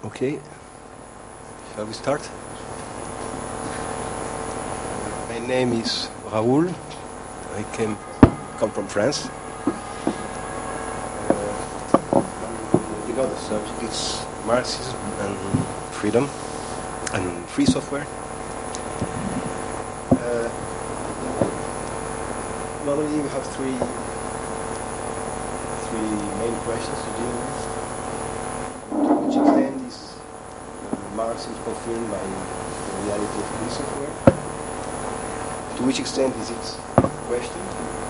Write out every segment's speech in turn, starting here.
Okay, shall we start? My name is Raoul. I come from France. You know the subject is Marxism and freedom and free software. Normally we have three main questions to deal with. To which extent is Marxism confirmed by the reality of free software? To which extent is it questioned?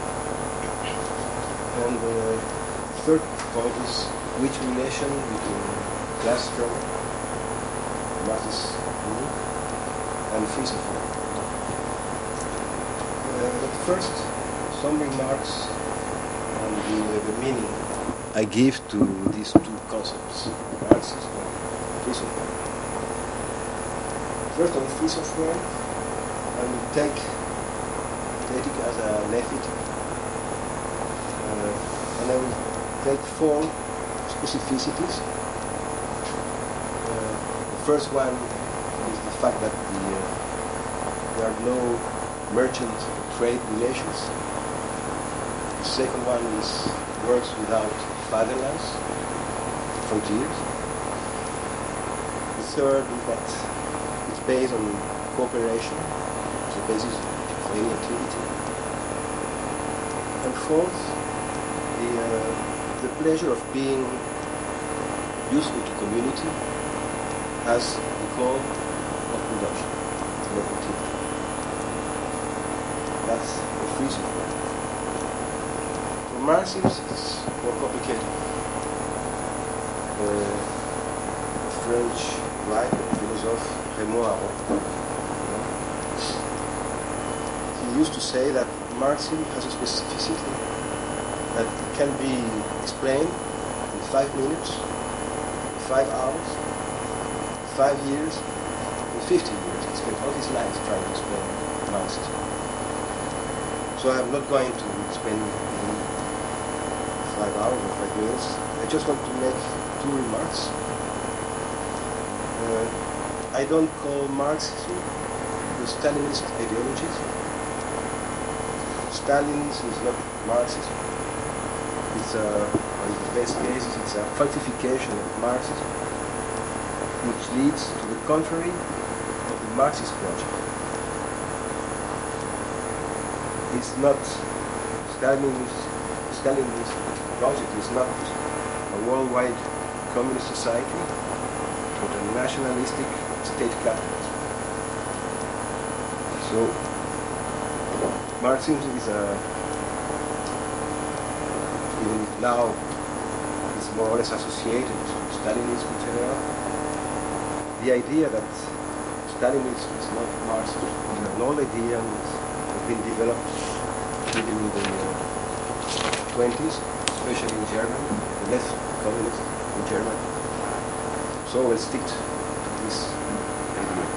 And the third point is which relation between class struggle, Marxist rule, and free software. But first, some remarks on the meaning I give to these two concepts, Marxism and free software. First, on free software, I will take it as a method, and I will take four specificities. The first one is the fact that there are no merchant trade relations. The second one is works without fatherlands, frontiers. The third is that it's based on cooperation as the basis of any activity. And fourth, the pleasure of being useful to community as the goal of production and of activity. That's the free software. For Marxism, it's more complicated. The French writer, philosopher Raymond Aron, he used to say that Marxism has a specificity that it can be explained in 5 minutes, 5 hours, 5 years, and 50 years. He spent all his life trying to explain Marxism. So I'm not going to spend 5 hours or 5 minutes. I just want to make 2 remarks. I don't call Marxism the Stalinist ideology. Stalinism is not Marxism. It's in the best cases, it's a falsification of Marxism, which leads to the contrary of the Marxist project. It's not Stalinist project is not a worldwide communist society, but a nationalistic state capitalism. So Marxism is even now is more or less associated to Stalinism in general. The idea that Stalinism is not Marxism is an old idea and has been developed even in the 20s, especially in Germany, the left communists in Germany. So we'll stick to this idea.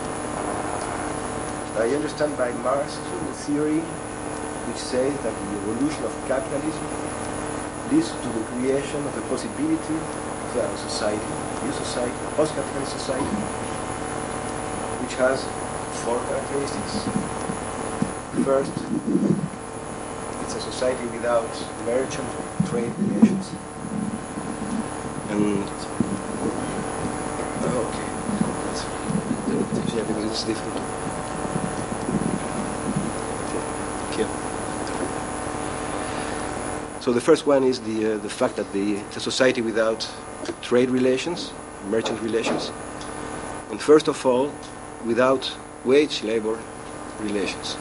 I understand by Marxism the theory which says that the evolution of capitalism leads to the creation of the possibility of a society, new society, post-capitalist society, which has 4 characteristics. First, it's a society without merchant or trade relations. And yeah, because it's different. Okay. So the first one is the fact that it's a society without trade relations, merchant relations, and first of all, without wage labor relations.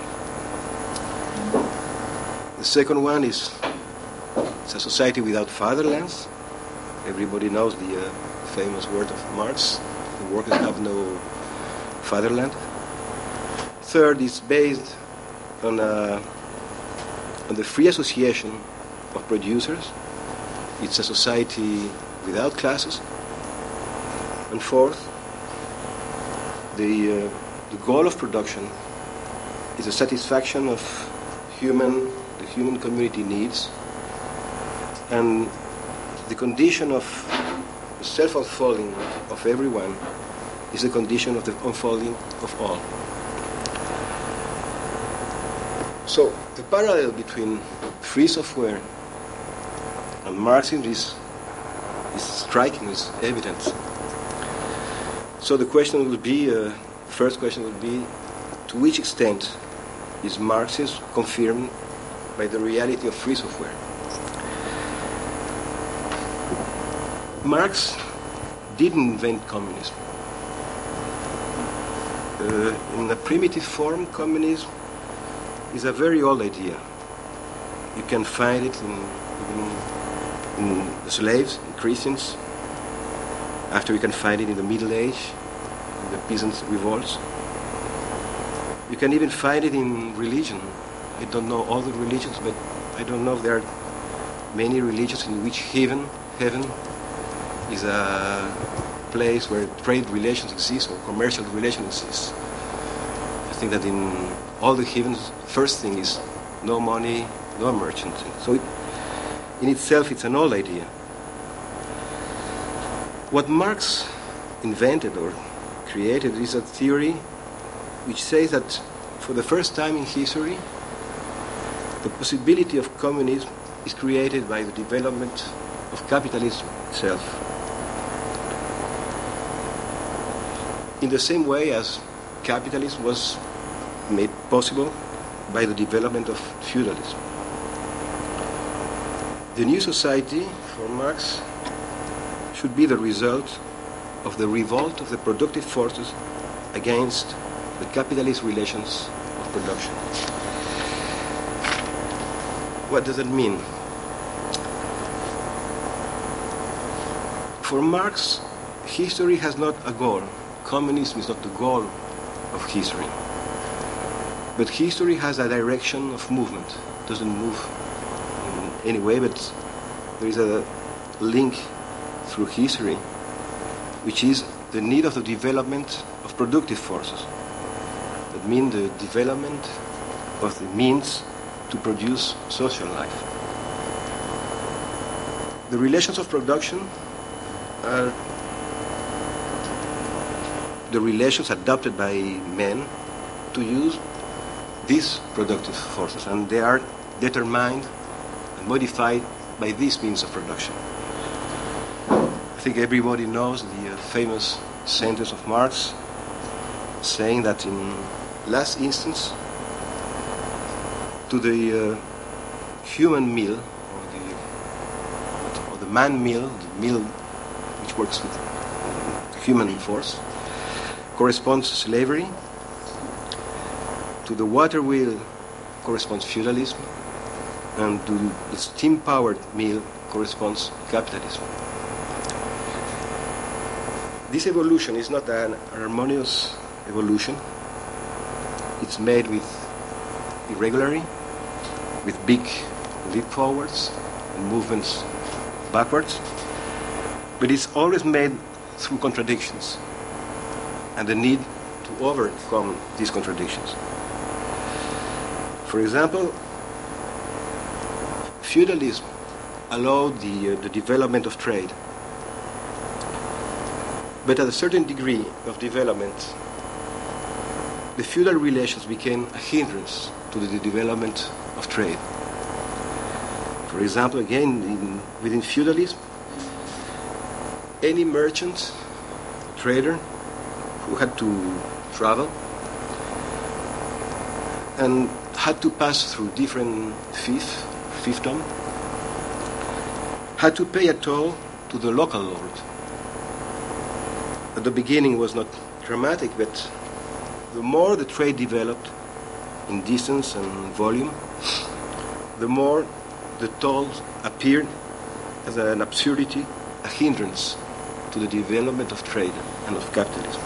The second one is it's a society without fatherlands. Everybody knows the famous word of Marx: the workers have no fatherland. Third is based on the free association of producers. It's a society without classes. And fourth, the goal of production is the satisfaction of the human community needs, and the condition of the self-unfolding of everyone is a condition of the unfolding of all. So the parallel between free software and Marxism is striking, is evident. So the question would be, first question would be, to which extent is Marxism confirmed by the reality of free software? Marx didn't invent communism. In a primitive form, communism is a very old idea. You can find it in the slaves, in Christians. After you can find it in the Middle Age, in the peasant revolts. You can even find it in religion. I don't know all the religions, but I don't know if there are many religions in which heaven is a place where trade relations exist or commercial relations exist. I think that in all the heavens, first thing is no money, no merchant. So in itself, it's an old idea. What Marx invented or created is a theory which says that for the first time in history, the possibility of communism is created by the development of capitalism itself. In the same way as capitalism was made possible by the development of feudalism. The new society, for Marx, should be the result of the revolt of the productive forces against the capitalist relations of production. What does it mean? For Marx, history has not a goal. Communism is not the goal of history. But history has a direction of movement. It doesn't move in any way, but there is a link through history, which is the need of the development of productive forces. That means the development of the means to produce social life. The relations of production are the relations adopted by men to use these productive forces, and they are determined and modified by these means of production. I think everybody knows the famous sentence of Marx saying that in last instance, to the human meal, or the man meal, the meal which works with human force, corresponds slavery. To the water wheel corresponds feudalism, and to the steam-powered mill corresponds capitalism. This evolution is not an harmonious evolution. It's made with irregularity, with big leap forwards and movements backwards, but it's always made through contradictions and the need to overcome these contradictions. For example, feudalism allowed the development of trade, but at a certain degree of development, the feudal relations became a hindrance to the development of trade. For example, again, within feudalism, any merchant, trader, who had to travel and had to pass through different fiefdom, had to pay a toll to the local lord. At the beginning it was not dramatic, but the more the trade developed in distance and volume, the more the tolls appeared as an absurdity, a hindrance to the development of trade and of capitalism.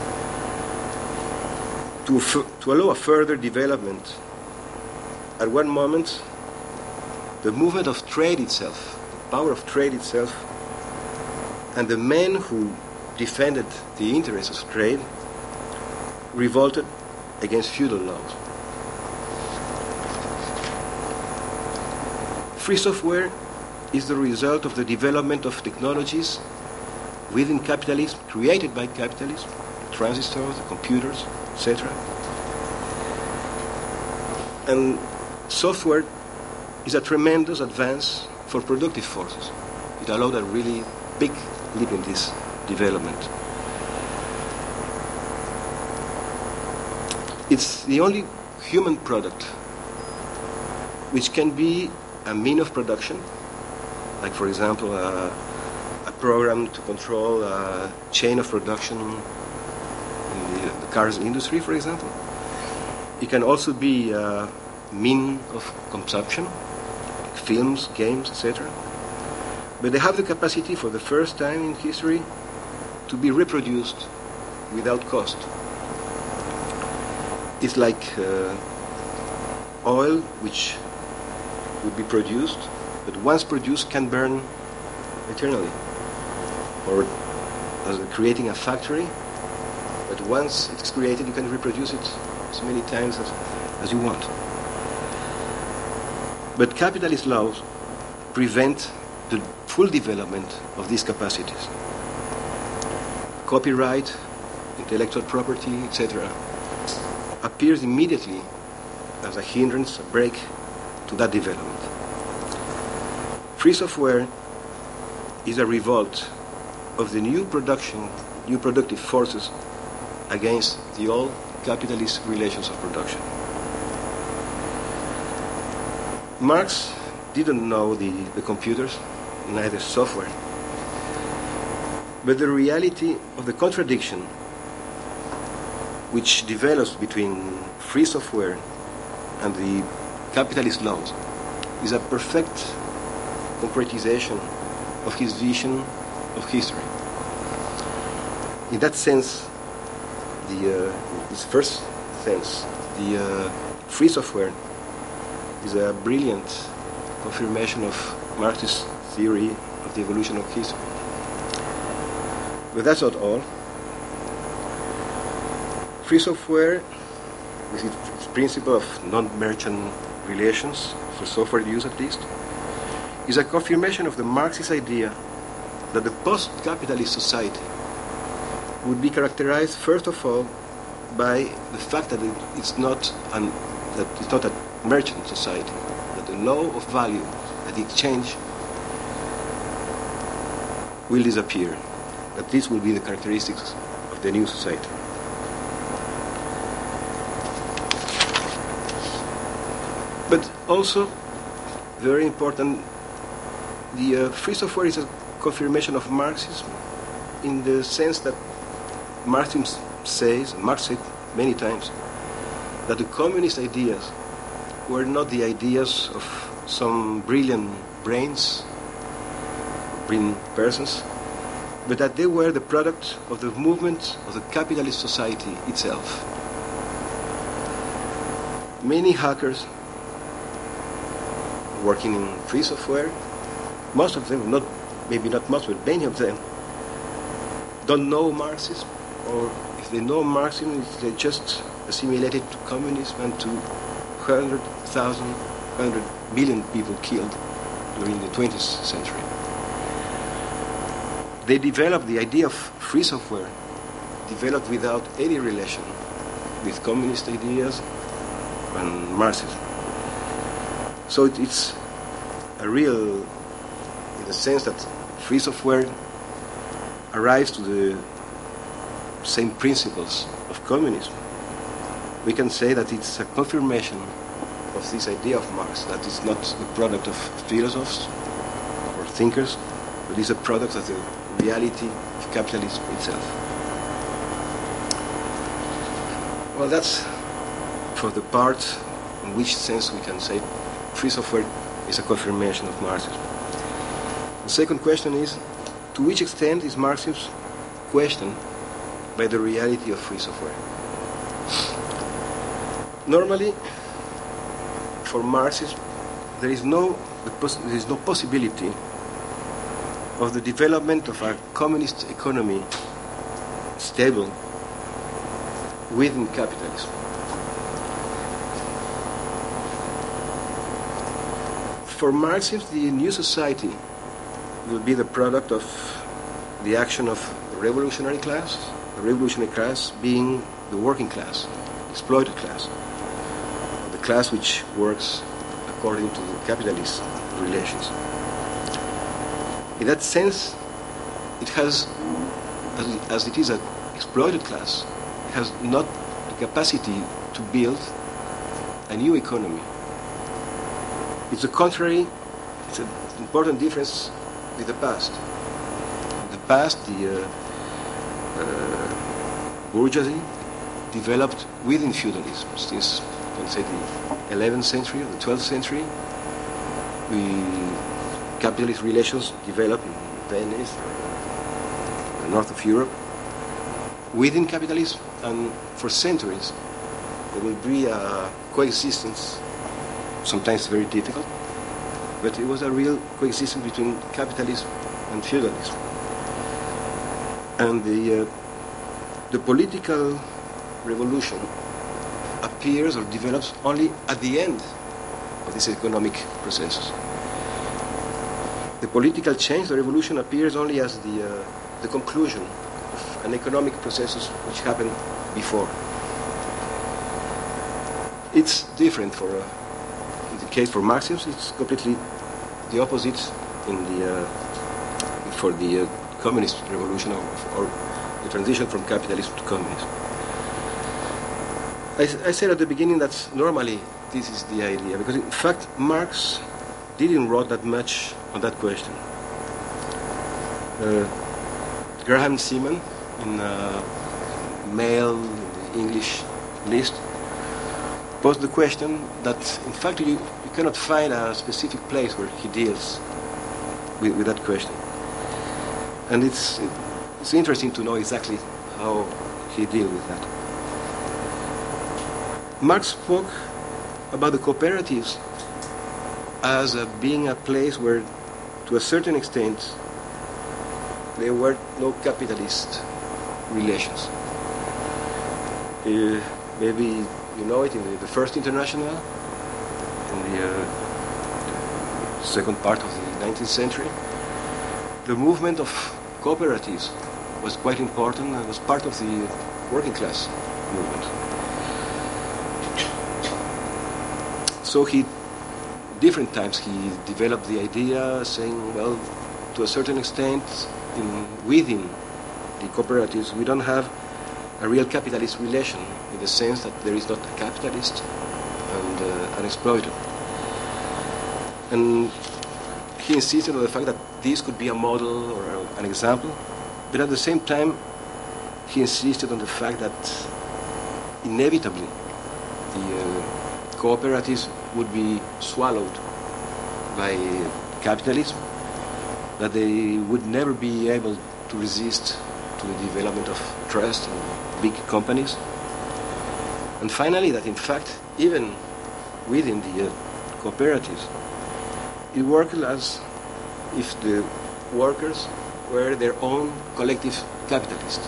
To allow a further development, at one moment, the movement of trade itself, the power of trade itself, and the men who defended the interests of trade revolted against feudal laws. Free software is the result of the development of technologies within capitalism, created by capitalism, transistors, computers, etc. And software is a tremendous advance for productive forces. It allowed a really big leap in this development. It's the only human product which can be a mean of production, like, for example, a program to control a chain of production in the cars industry, for example. It can also be a mean of consumption, like films, games, etc. But they have the capacity, for the first time in history, to be reproduced without cost. It's like oil, which would be produced, but once produced can burn eternally. Or as creating a factory, but once it's created, you can reproduce it as many times as you want. But capitalist laws prevent the full development of these capacities. Copyright, intellectual property, etc. appears immediately as a hindrance, a break to that development. Free software is a revolt of the new productive forces against the old capitalist relations of production. Marx didn't know the computers, neither software. But the reality of the contradiction which develops between free software and the capitalist laws is a perfect concretization of his vision of history. In that sense, this first sense, the free software is a brilliant confirmation of Marxist theory of the evolution of history. But that's not all. Free software, with its principle of non-merchant relations, for software use at least, is a confirmation of the Marxist idea that the post-capitalist society would be characterized first of all by the fact that it's not a merchant society, that the law of value, that the exchange will disappear, that this will be the characteristics of the new society. But also, very important, the free software is a confirmation of Marxism in the sense that Marx said many times, that the communist ideas were not the ideas of some brilliant brains, brilliant persons, but that they were the product of the movement of the capitalist society itself. Many hackers working in free software, most of them, maybe not most, but many of them, don't know Marxism, or if they know Marxism, they just assimilate it to communism and to 100 million people killed during the 20th century. They developed the idea of free software, developed without any relation with communist ideas and Marxism. So it's a real, in the sense that free software arrives to the same principles of communism. We can say that it's a confirmation of this idea of Marx, that it's not the product of philosophers or thinkers, but it's a product of the reality of capitalism itself. Well, that's for the part in which sense we can say free software is a confirmation of Marxism. The second question is, to which extent is Marxism questioned by the reality of free software? Normally, for Marxism, there is no possibility of the development of a communist economy stable within capitalism. For Marxism, the new society will be the product of the action of the revolutionary class being the working class, exploited class, the class which works according to the capitalist relations. In that sense, it has, as it is an exploited class, it has not the capacity to build a new economy. It's the contrary, it's an important difference with the past. In the past, the bourgeoisie developed within feudalism since, you can say, the 11th century or the 12th century. Capitalist relations developed in Venice, the north of Europe, within capitalism, and for centuries there will be a coexistence, sometimes very difficult, but it was a real coexistence between capitalism and feudalism. And the political revolution appears or develops only at the end of this economic processes. The political change, the revolution, appears only as the conclusion of an economic processes which happened before. It's different in the case for Marxists. It's completely the opposite for the communist revolution or the transition from capitalism to communism. I said at the beginning that normally this is the idea, because in fact Marx didn't write that much on that question. Graham Seaman, in Mail, English list, posed the question that in fact you cannot find a specific place where he deals with that question. And it's interesting to know exactly how he deals with that. Marx spoke about the cooperatives as being a place where, to a certain extent, there were no capitalist relations. Maybe you know it, in the First International, in the second part of the 19th century, the movement of cooperatives was quite important and was part of the working class movement. So different times he developed the idea, saying, well, to a certain extent, within the cooperatives, we don't have a real capitalist relation, in the sense that there is not a capitalist and an exploiter. And he insisted on the fact that this could be a model or an example, but at the same time, he insisted on the fact that inevitably the cooperatives would be swallowed by capitalism, that they would never be able to resist to the development of trust and big companies. And finally, that in fact, even within the cooperatives, it worked as if the workers were their own collective capitalists.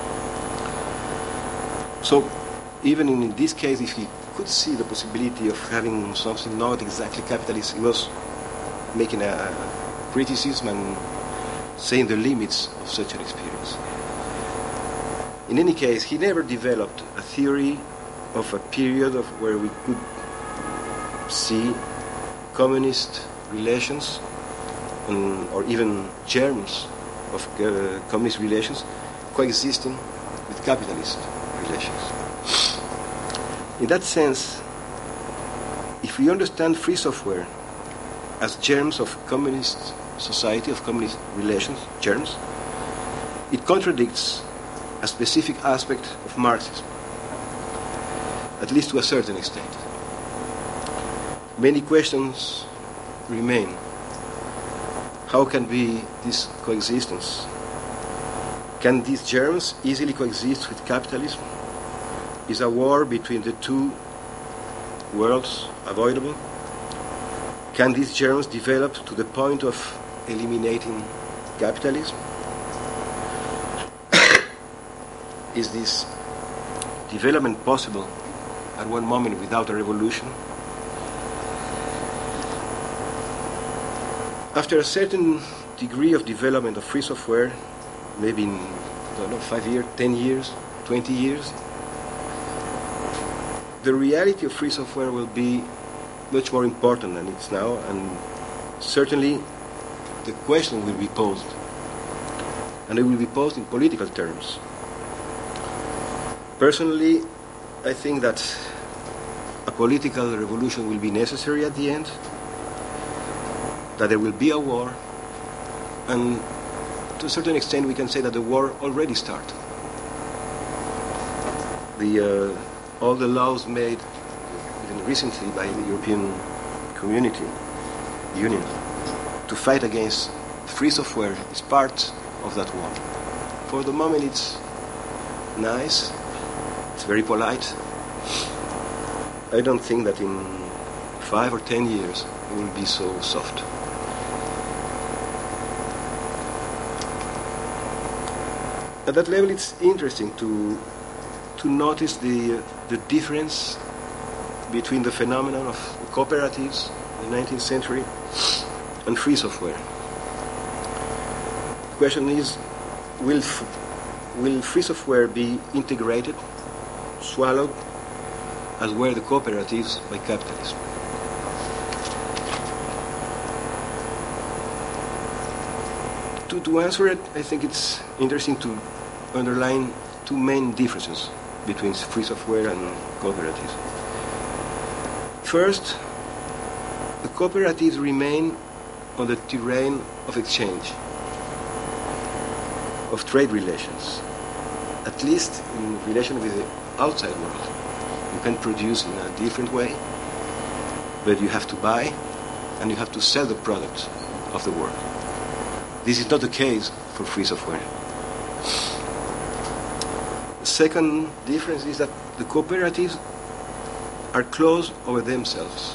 So even in this case, if he could see the possibility of having something not exactly capitalist, he was making a criticism and saying the limits of such an experience. In any case, he never developed a theory of a period of where we could see communist relations or even germs of communist relations coexisting with capitalist relations. In that sense, if we understand free software as germs of communist society, of communist relations, germs, it contradicts a specific aspect of Marxism, at least to a certain extent. Many questions remain. How can be this coexistence? Can these germs easily coexist with capitalism? Is a war between the two worlds avoidable? Can these germs develop to the point of eliminating capitalism? Is this development possible at one moment without a revolution? After a certain degree of development of free software, maybe in, I don't know, 5 years, 10 years, 20 years, the reality of free software will be much more important than it's now, and certainly the question will be posed, and it will be posed in political terms. Personally, I think that a political revolution will be necessary at the end, that there will be a war, and to a certain extent we can say that the war already started. All the laws made even recently by the European Union to fight against free software is part of that war. For the moment it's nice, it's very polite. I don't think that in 5 or 10 years it will be so soft. At that level, it's interesting to notice the difference between the phenomenon of cooperatives in the 19th century and free software. The question is, will free software be integrated, swallowed, as were the cooperatives by capitalism? To answer it, I think it's interesting to underline two main differences between free software and cooperatives. First, the cooperatives remain on the terrain of exchange, of trade relations, at least in relation with the outside world. You can produce in a different way, but you have to buy and you have to sell the product of the work. This is not the case for free software. The second difference is that the cooperatives are closed over themselves.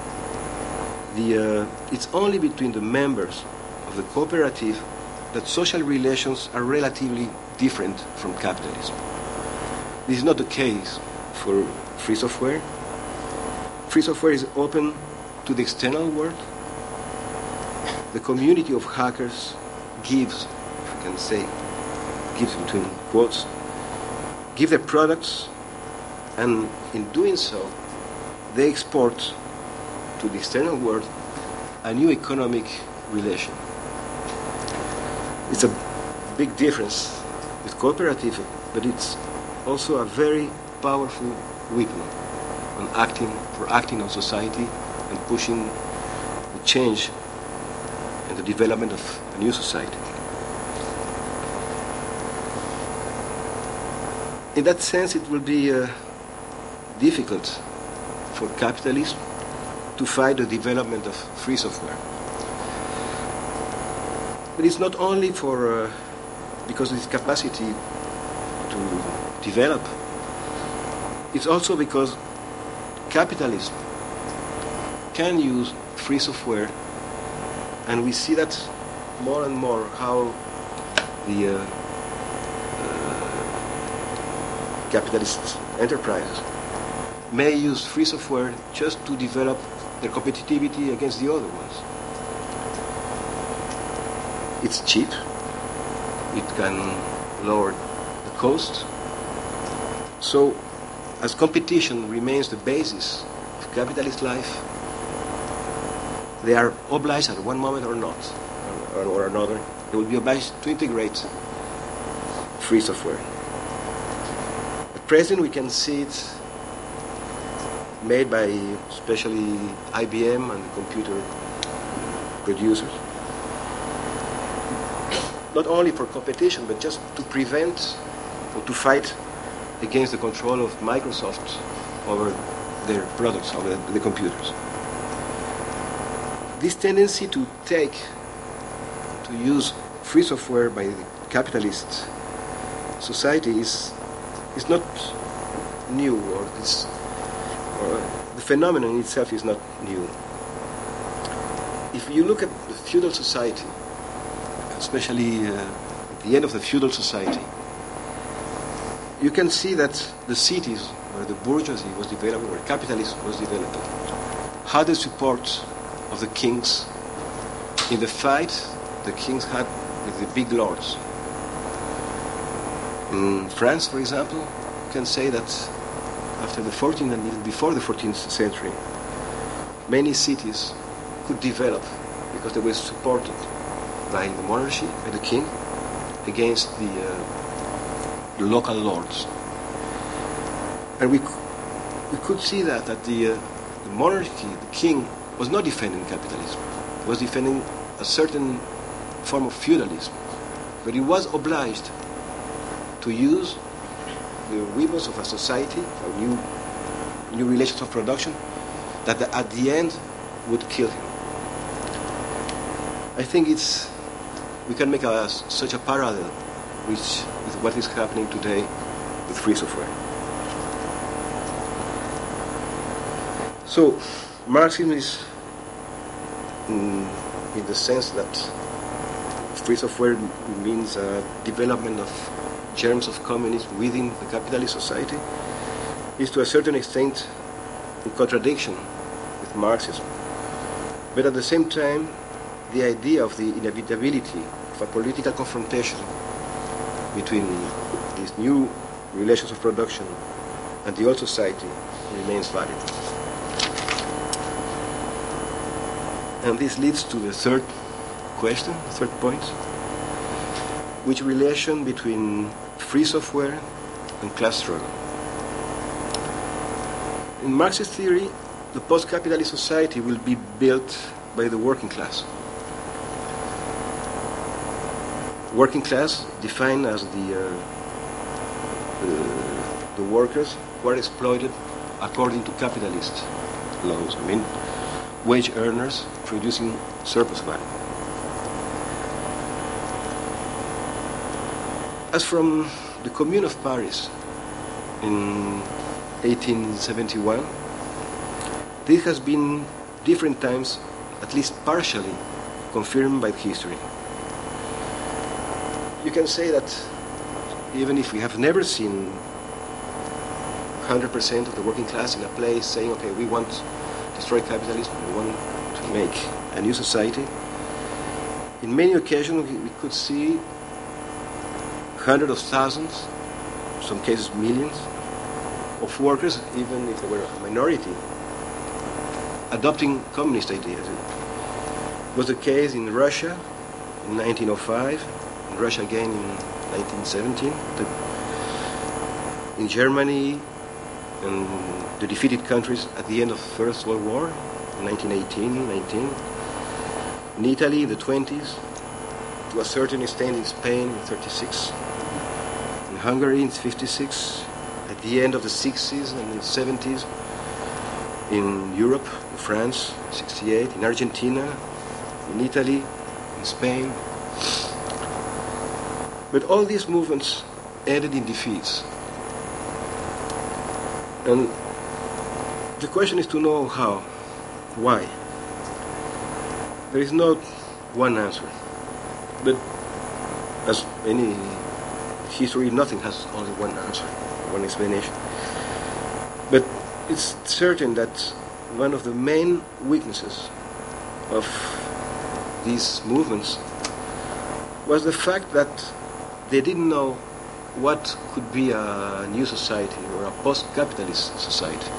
It's only between the members of the cooperative that social relations are relatively different from capitalism. This is not the case for free software. Free software is open to the external world. The community of hackers gives, if you can say, gives between quotes, give their products, and in doing so, they export to the external world a new economic relation. It's a big difference with cooperative, but it's also a very powerful weapon for acting on society and pushing the change and the development of a new society. In that sense, it will be difficult for capitalists to fight the development of free software. But it's not only because of its capacity to develop, it's also because capitalism can use free software, and we see that more and more how the capitalist enterprises may use free software just to develop their competitivity against the other ones. It's cheap, it can lower the cost. So, as competition remains the basis of capitalist life, they are obliged at one moment or not, or another, they will be obliged to integrate free software. At present, we can see it made by especially IBM and the computer producers. Not only for competition, but just to prevent or to fight against the control of Microsoft over their products, over the computers. This tendency to use free software by the capitalist society is not new, or the phenomenon itself is not new. If you look at the feudal society, especially at the end of the feudal society, you can see that the cities where the bourgeoisie was developing, where capitalism was developing, had the support of the kings in the fight the kings had with the big lords. In France, for example, you can say that after the 14th and even before the 14th century, many cities could develop because they were supported by the monarchy, by the king, against the local lords. And we could see that the monarchy, the king, was not defending capitalism. He was defending a certain form of feudalism. But he was obliged to use the weapons of a society, of new relations of production, that at the end would kill him. I think we can make such a parallel with what is happening today with free software. So, Marxism is, in the sense that free software means a development of germs of communism within the capitalist society, is to a certain extent in contradiction with Marxism. But at the same time, the idea of the inevitability of a political confrontation between these new relations of production and the old society remains valid. And this leads to the third question, the third point, which relation between free software and class struggle. In Marxist theory, the post-capitalist society will be built by the working class. Working class defined as the workers who are exploited according to capitalist laws. I mean, wage earners producing surplus value. As from the Commune of Paris in 1871, this has been different times, at least partially, confirmed by history. You can say that even if we have never seen 100% of the working class in a place saying, okay, we want to destroy capitalism, we want to make a new society, in many occasions we could see hundreds of thousands, in some cases millions, of workers, even if they were a minority, adopting communist ideas. It was the case in Russia in 1905, in Russia again in 1917, in Germany and the defeated countries at the end of the First World War, in 1918, 19, in Italy in the 20s, to a certain extent in Spain in 36, in Hungary in 56, at the end of the 60s and the 70s, in Europe, in France, 68, in Argentina, in Italy, in Spain. But all these movements ended in defeats. And the question is to know how, why. There is not one answer. But as any history, nothing has only one answer, one explanation. But it's certain that one of the main weaknesses of these movements was the fact that they didn't know what could be a new society or a post-capitalist society.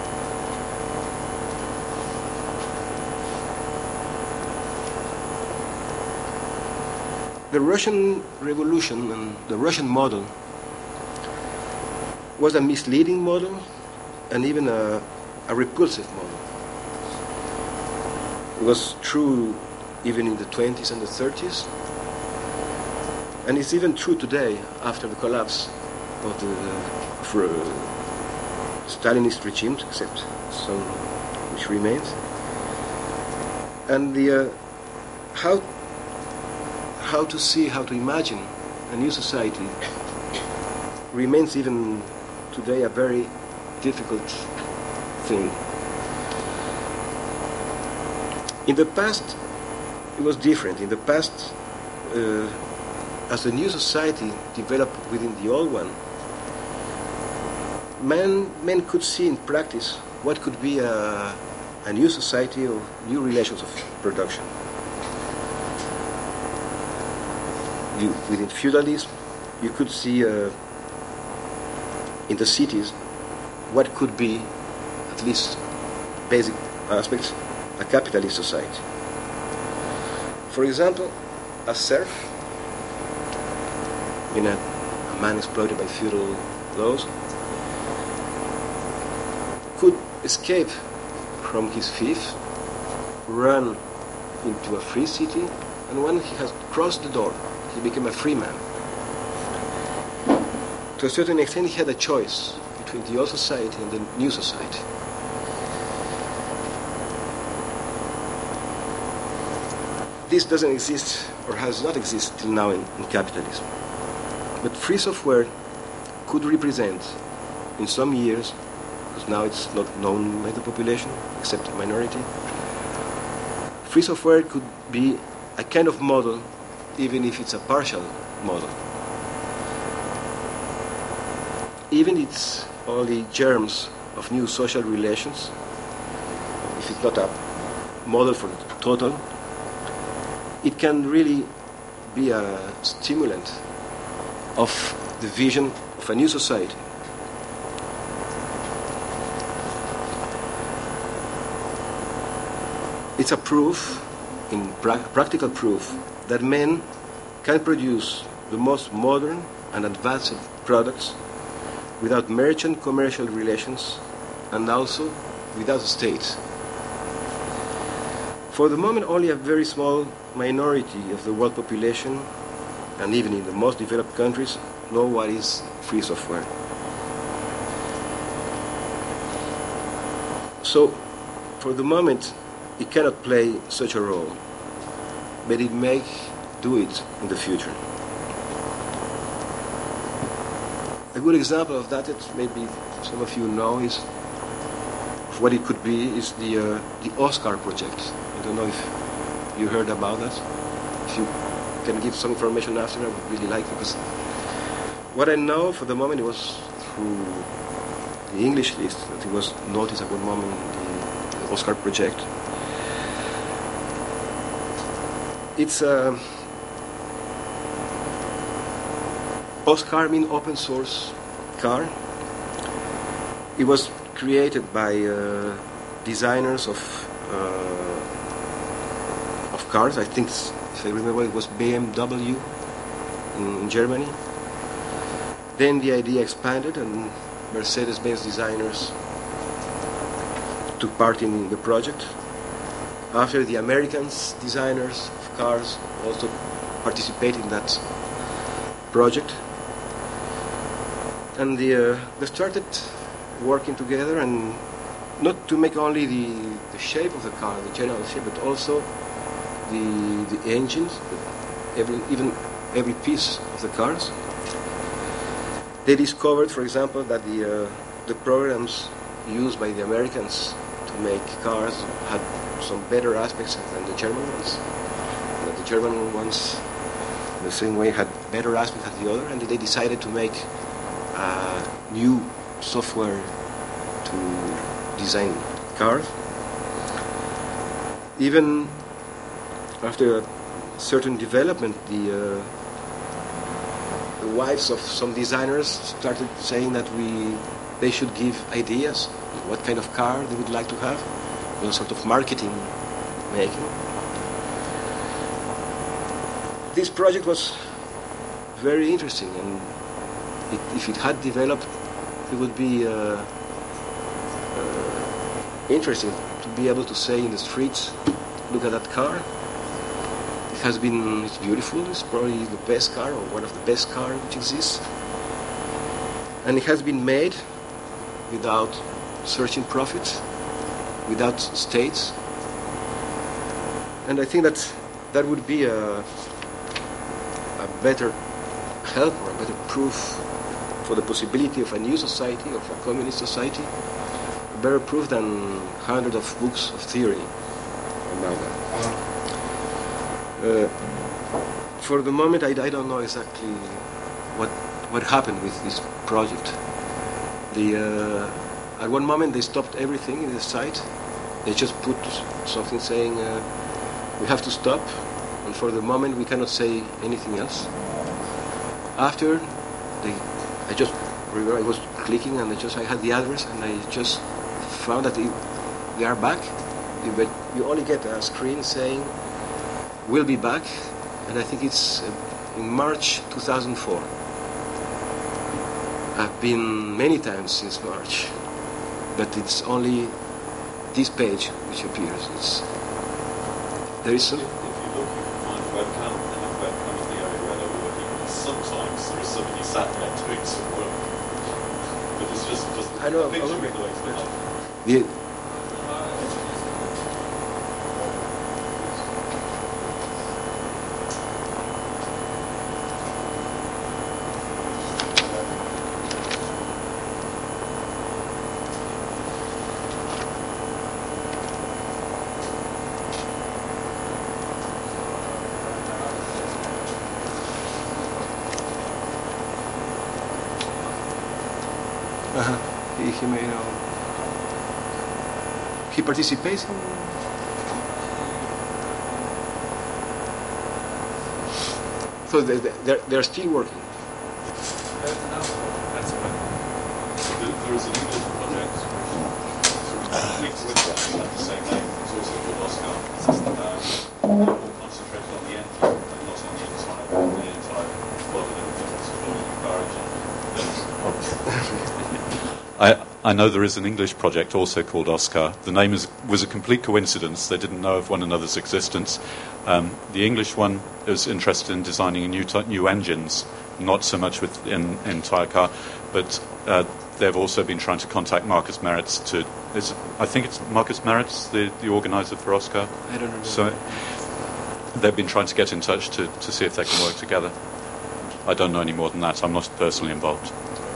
The Russian Revolution and the Russian model was a misleading model and even a repulsive model. It was true even in the 20s and the 30s, and it's even true today after the collapse of the Stalinist regimes, except some which remains. And how to see, how to imagine a new society remains even today a very difficult thing. In the past, it was different. In the past, as the new society developed within the old one, men could see in practice what could be a new society of new relations of production. Within feudalism, you could see in the cities what could be, at least basic aspects, a capitalist society. For example, a serf, a man exploited by feudal laws, could escape from his fief, run into a free city, and when he has crossed the door, he became a free man. To a certain extent, he had a choice between the old society and the new society. This doesn't exist, or has not existed till now in capitalism. But free software could represent, in some years, because now it's not known by the population, except a minority, free software could be a kind of model, even if it's a partial model. Even it's only germs of new social relations, if it's not a model for the total, it can really be a stimulant of the vision of a new society. It's a proof, in practical proof, that men can produce the most modern and advanced products without merchant commercial relations and also without the state. For the moment, only a very small minority of the world population, and even in the most developed countries, know what is free software. So, for the moment, it cannot play such a role, but it may do it in the future. A good example of that maybe some of you know is what it could be is the Oscar project. I don't know if you heard about that. If you can give some information after, I would really like it, because what I know for the moment, it was through the English list that it was noticed at one moment, the Oscar project. It's Oscar means open source car. It was created by designers of cars. I think, if I remember, it was BMW in Germany. Then the idea expanded, and Mercedes-Benz designers took part in the project. After, the Americans designers of cars also participated in that project. And they started working together, and not to make only the shape of the car, the general shape, but also the engines, even every piece of the cars. They discovered, for example, that the programs used by the Americans to make cars had some better aspects than the German ones. That the German ones, in the same way, had better aspects than the other, and they decided to make new software to design cars. Even after a certain development, the wives of some designers started saying that they should give ideas what kind of car they would like to have, a sort of marketing making. This project was very interesting, and if it had developed, it would be interesting to be able to say in the streets, look at that car. It's beautiful, it's probably the best car, or one of the best cars which exists. And it has been made without searching profits, without states. And I think that would be a better help, or a better proof for the possibility of a new society, of a communist society, a better proof than hundreds of books of theory about that. For the moment, I don't know exactly what happened with this project. At one moment, they stopped everything in the site. They just put something saying, we have to stop, and for the moment, we cannot say anything else. After, I just remember I was clicking and I had the address and I just found that they are back. But you only get a screen saying, "We'll be back," and I think it's in March 2004. I've been many times since March, but it's only this page which appears. There is some. If you look, you can find webcam, and that webcam is the area where they were working. Sometimes there is somebody sat there doing some work, but it's just I know. a picture of the way it's done. The, he participates in. So they're still working. There is an English project which is the same name. It's also called Oscar. More concentrated on the end and not on the entire body of I know there is an English project also called Oscar. The name was a complete coincidence. They didn't know of one another's existence. The English one is interested in designing new engines, not so much with in entire car, but they've also been trying to contact Marcus Merritz I think it's Marcus Merritz, the organizer for Oscar. I don't know. So they've been trying to get in touch to see if they can work together. I don't know any more than that. I'm not personally involved.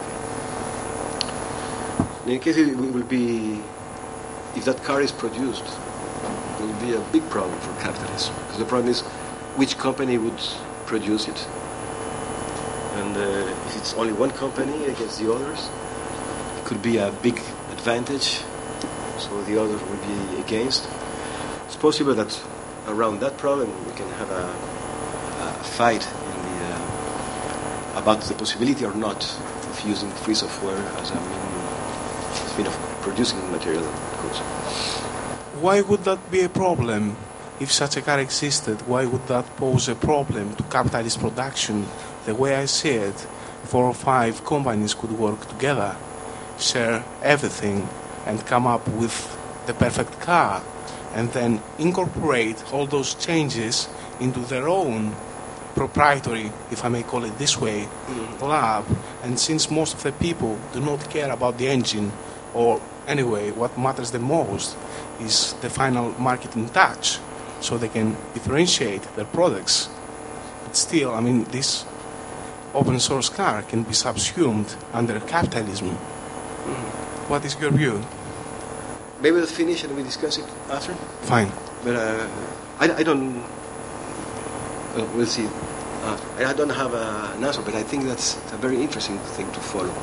In any case, it will be, if that car is produced, it will be a big problem for capitalism. Because the problem is, which company would produce it? And if it's only one company against the others, it could be a big advantage, so the others will be against. It's possible that around that problem we can have a fight about the possibility or not of using free software as a means of producing material goods. Why would that be a problem? If such a car existed, why would that pose a problem to capitalist production? The way I see it, 4 or 5 companies could work together, share everything, and come up with the perfect car, and then incorporate all those changes into their own proprietary, if I may call it this way, lab. And since most of the people do not care about the engine, or anyway, what matters the most is the final marketing touch, so they can differentiate their products. But still, I mean, this open source car can be subsumed under capitalism. What is your view? Maybe we'll finish and we discuss it after. Fine. But I don't. We'll see. I don't have an answer, but I think that's a very interesting thing to follow.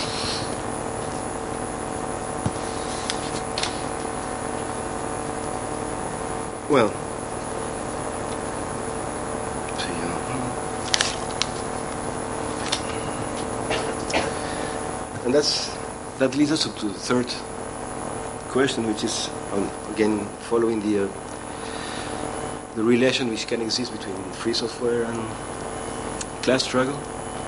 Well, and that leads us to the third question, which is again following the relation which can exist between free software and class struggle.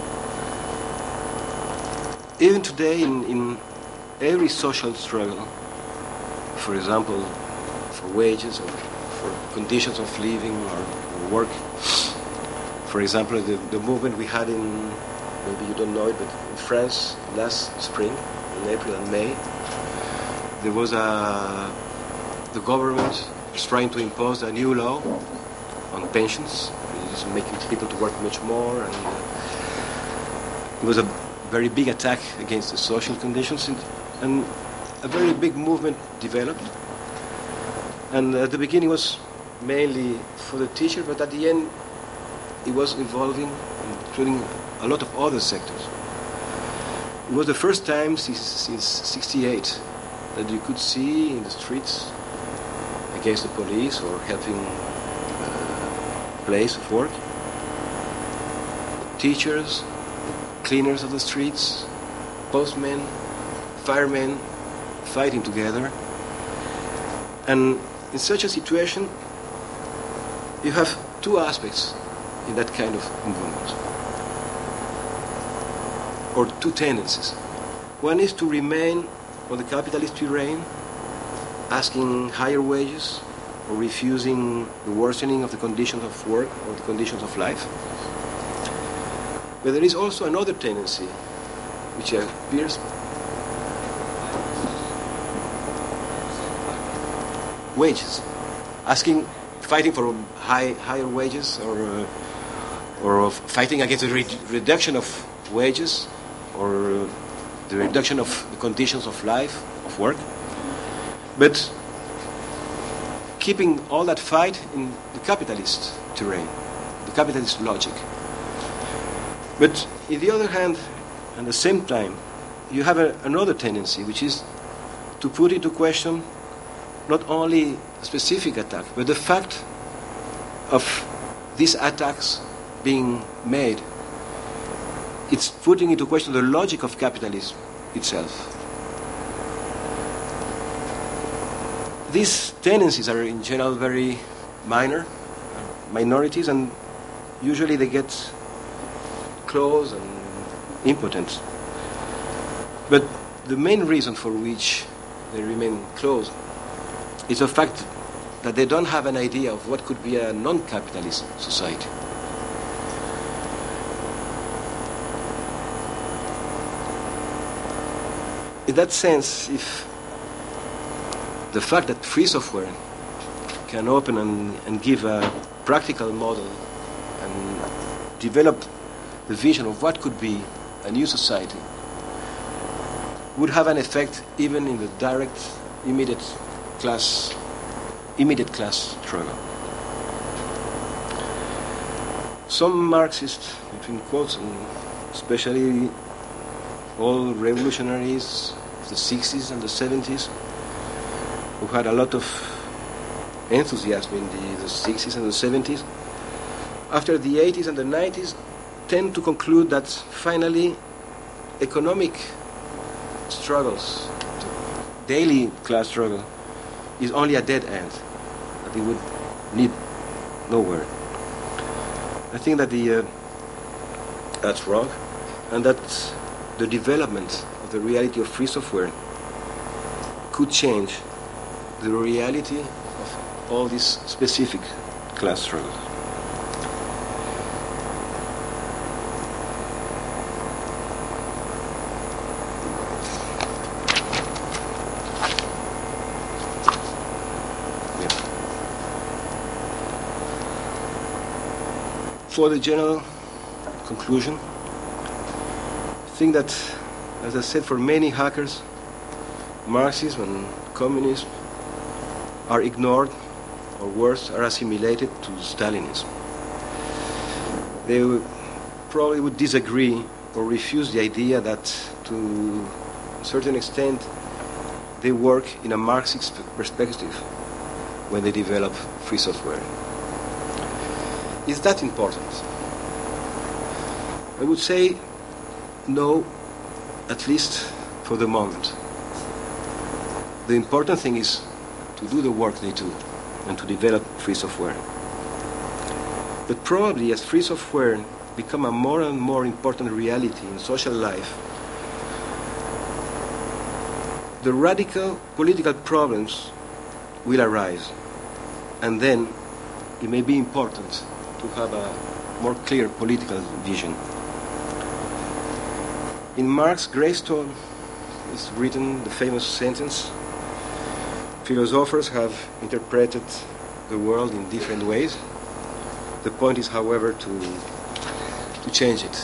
Even today, in every social struggle, for example, for wages or for conditions of living or work, for example, the movement we had in, maybe you don't know it, but in France last spring, in April and May, there was the government was trying to impose a new law on pensions, just making people to work much more, and it was a very big attack against the social conditions, and a very big movement developed. And at the beginning it was mainly for the teacher, but at the end it was involving, including a lot of other sectors. It was the first time since '68 that you could see in the streets against the police or helping place of work, teachers, cleaners of the streets, postmen, firemen, fighting together. And in such a situation, you have two aspects in that kind of movement, or two tendencies. One is to remain on the capitalist terrain, asking higher wages or refusing the worsening of the conditions of work or the conditions of life. But there is also another tendency which appears wages, fighting for higher wages, or fighting against the reduction of wages, or the reduction of the conditions of life, of work, but keeping all that fight in the capitalist terrain, the capitalist logic. But on the other hand, at the same time, you have another tendency, which is to put into question not only a specific attack, but the fact of these attacks being made. It's putting into question the logic of capitalism itself. These tendencies are in general very minorities, and usually they get close and impotent. But the main reason for which they remain close is the fact that they don't have an idea of what could be a non-capitalist society. In that sense, if the fact that free software can open and give a practical model and develop the vision of what could be a new society would have an effect even in the direct, immediate class struggle. Some Marxists, between quotes, and especially all revolutionaries of the 60s and the 70s, who had a lot of enthusiasm in the 60s and the 70s, after the 80s and the 90s, tend to conclude that finally economic struggles, daily class struggle, is only a dead end, that it would lead nowhere. I think that that's wrong, and that the development of the reality of free software could change the reality of all these specific class struggles. For the general conclusion, I think that, as I said, for many hackers, Marxism and communism are ignored, or worse, are assimilated to Stalinism. They probably would disagree or refuse the idea that, to a certain extent, they work in a Marxist perspective when they develop free software. Is that important? I would say no, at least for the moment. The important thing is to do the work they do and to develop free software. But probably as free software become a more and more important reality in social life, the radical political problems will arise, and then it may be important to have a more clear political vision. In Marx's Gravestone is written the famous sentence, philosophers have interpreted the world in different ways. The point is, however, to change it.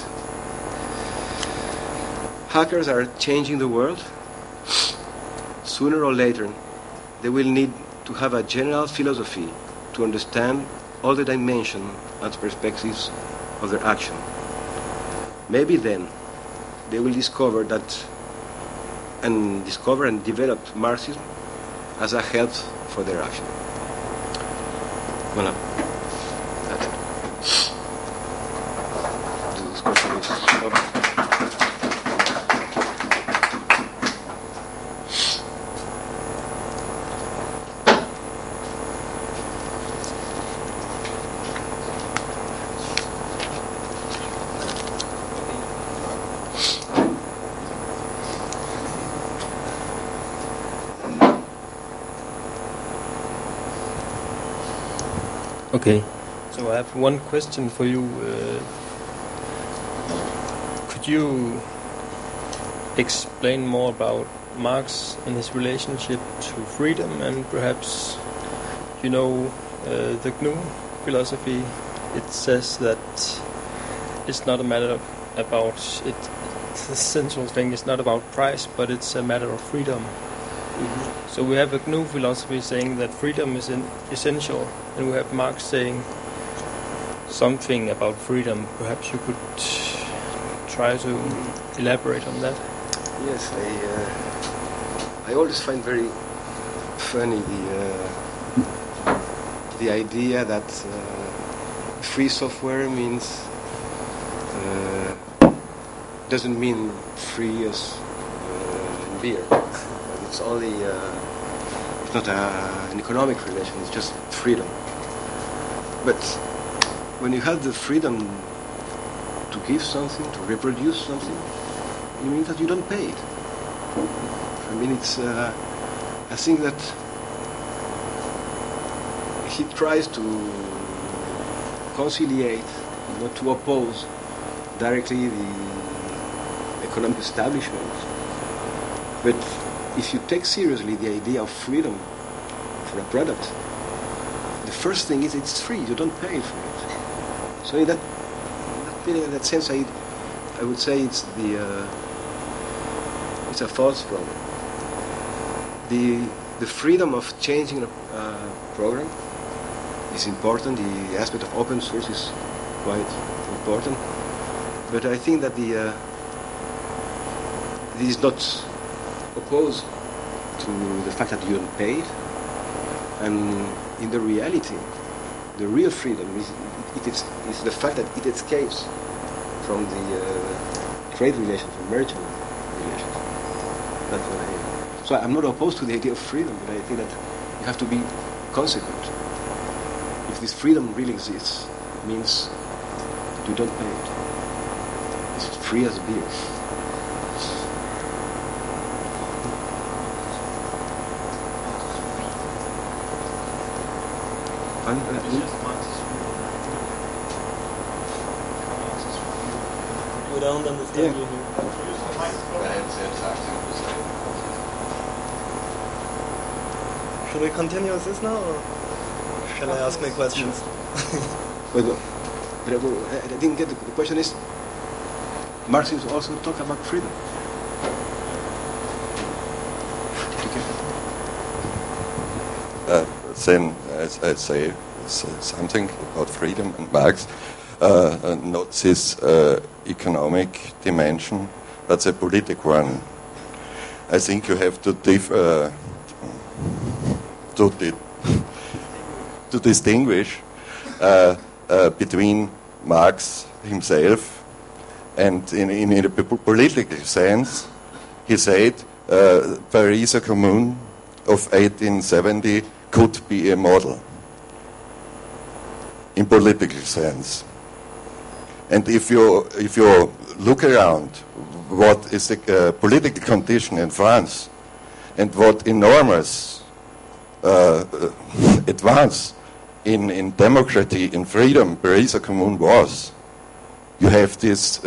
Hackers are changing the world. Sooner or later, they will need to have a general philosophy to understand all the dimensions and perspectives of their action. Maybe then they will discover and develop Marxism as a help for their action. Voilà. That's it. The discussion is over. Okay. So I have one question for you. Could you explain more about Marx and his relationship to freedom, and perhaps, the GNU philosophy? It says that it's not a matter about it. The central thing is not about price, but it's a matter of freedom. Mm-hmm. So we have a GNU philosophy saying that freedom is essential, and we have Marx saying something about freedom. Perhaps you could try to elaborate on that. Yes, I always find very funny the idea that free software means doesn't mean free as in beer. It's only it's not an economic relation. It's just freedom. But when you have the freedom to give something, to reproduce something, it means that you don't pay it. I mean, it's. I think that he tries to conciliate, to oppose directly the economic establishment. But if you take seriously the idea of freedom for a product, the first thing is it's free. You don't pay for it. So in that sense, I would say it's a false problem. The freedom of changing a program is important. The aspect of open source is quite important. But I think that this is not opposed to the fact that you don't pay it. And in the reality, the real freedom is the fact that it escapes from the trade relations, the merchant relations. That's what so I'm not opposed to the idea of freedom, but I think that you have to be consequent. If this freedom really exists, it means that you don't pay it. It's free as beer. We don't understand you. Should we continue with this now, or shall I ask my questions? But I didn't get the question. Is Marx also talk about freedom? Then I say something about freedom and Marx. Not this economic dimension, but the political one. I think you have to distinguish between Marx himself and in a political sense, he said Paris Commune of 1870 could be a model in political sense. And if you look around what is the political condition in France and what enormous advance in democracy, in freedom, Paris Commune was, you have this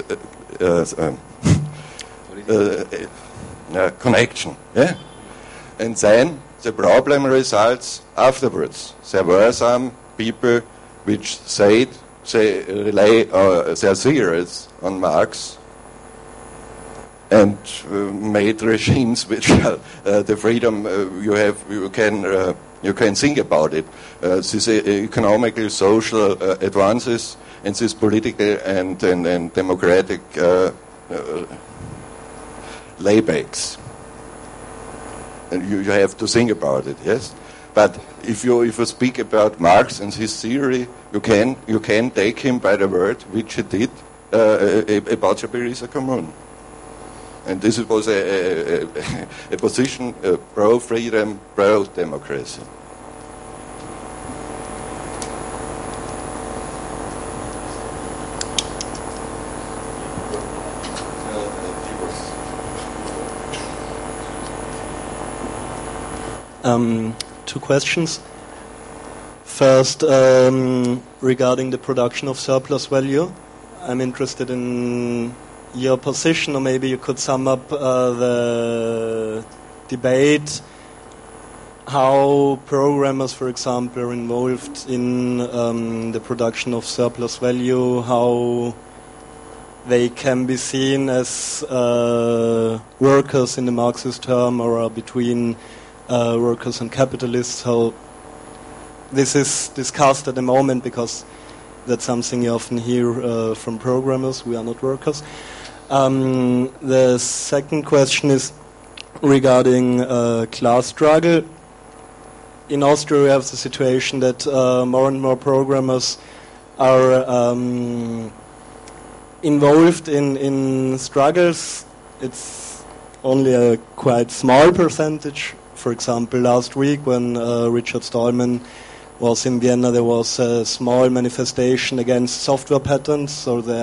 connection. Yeah? And then the problem results afterwards. There were some people which said they rely their theories on Marx and made regimes which the freedom you can think about it. These economical, social advances and these political and democratic laybacks. And you have to think about it, yes. But if you speak about Marx and his theory, you can take him by the word, which he did about the Paris Commune. And this was a position pro-freedom, pro-democracy. Two questions. First, regarding the production of surplus value, I'm interested in your position, or maybe you could sum up the debate how programmers, for example, are involved in the production of surplus value, how they can be seen as workers in the Marxist term, or are between workers and capitalists, how this is discussed at the moment, because that's something you often hear from programmers. We are not workers. The second question is regarding class struggle. In Austria, we have the situation that more and more programmers are involved in struggles. It's only a quite small percentage. For example, last week when Richard Stallman was in Vienna, there was a small manifestation against software patents. So they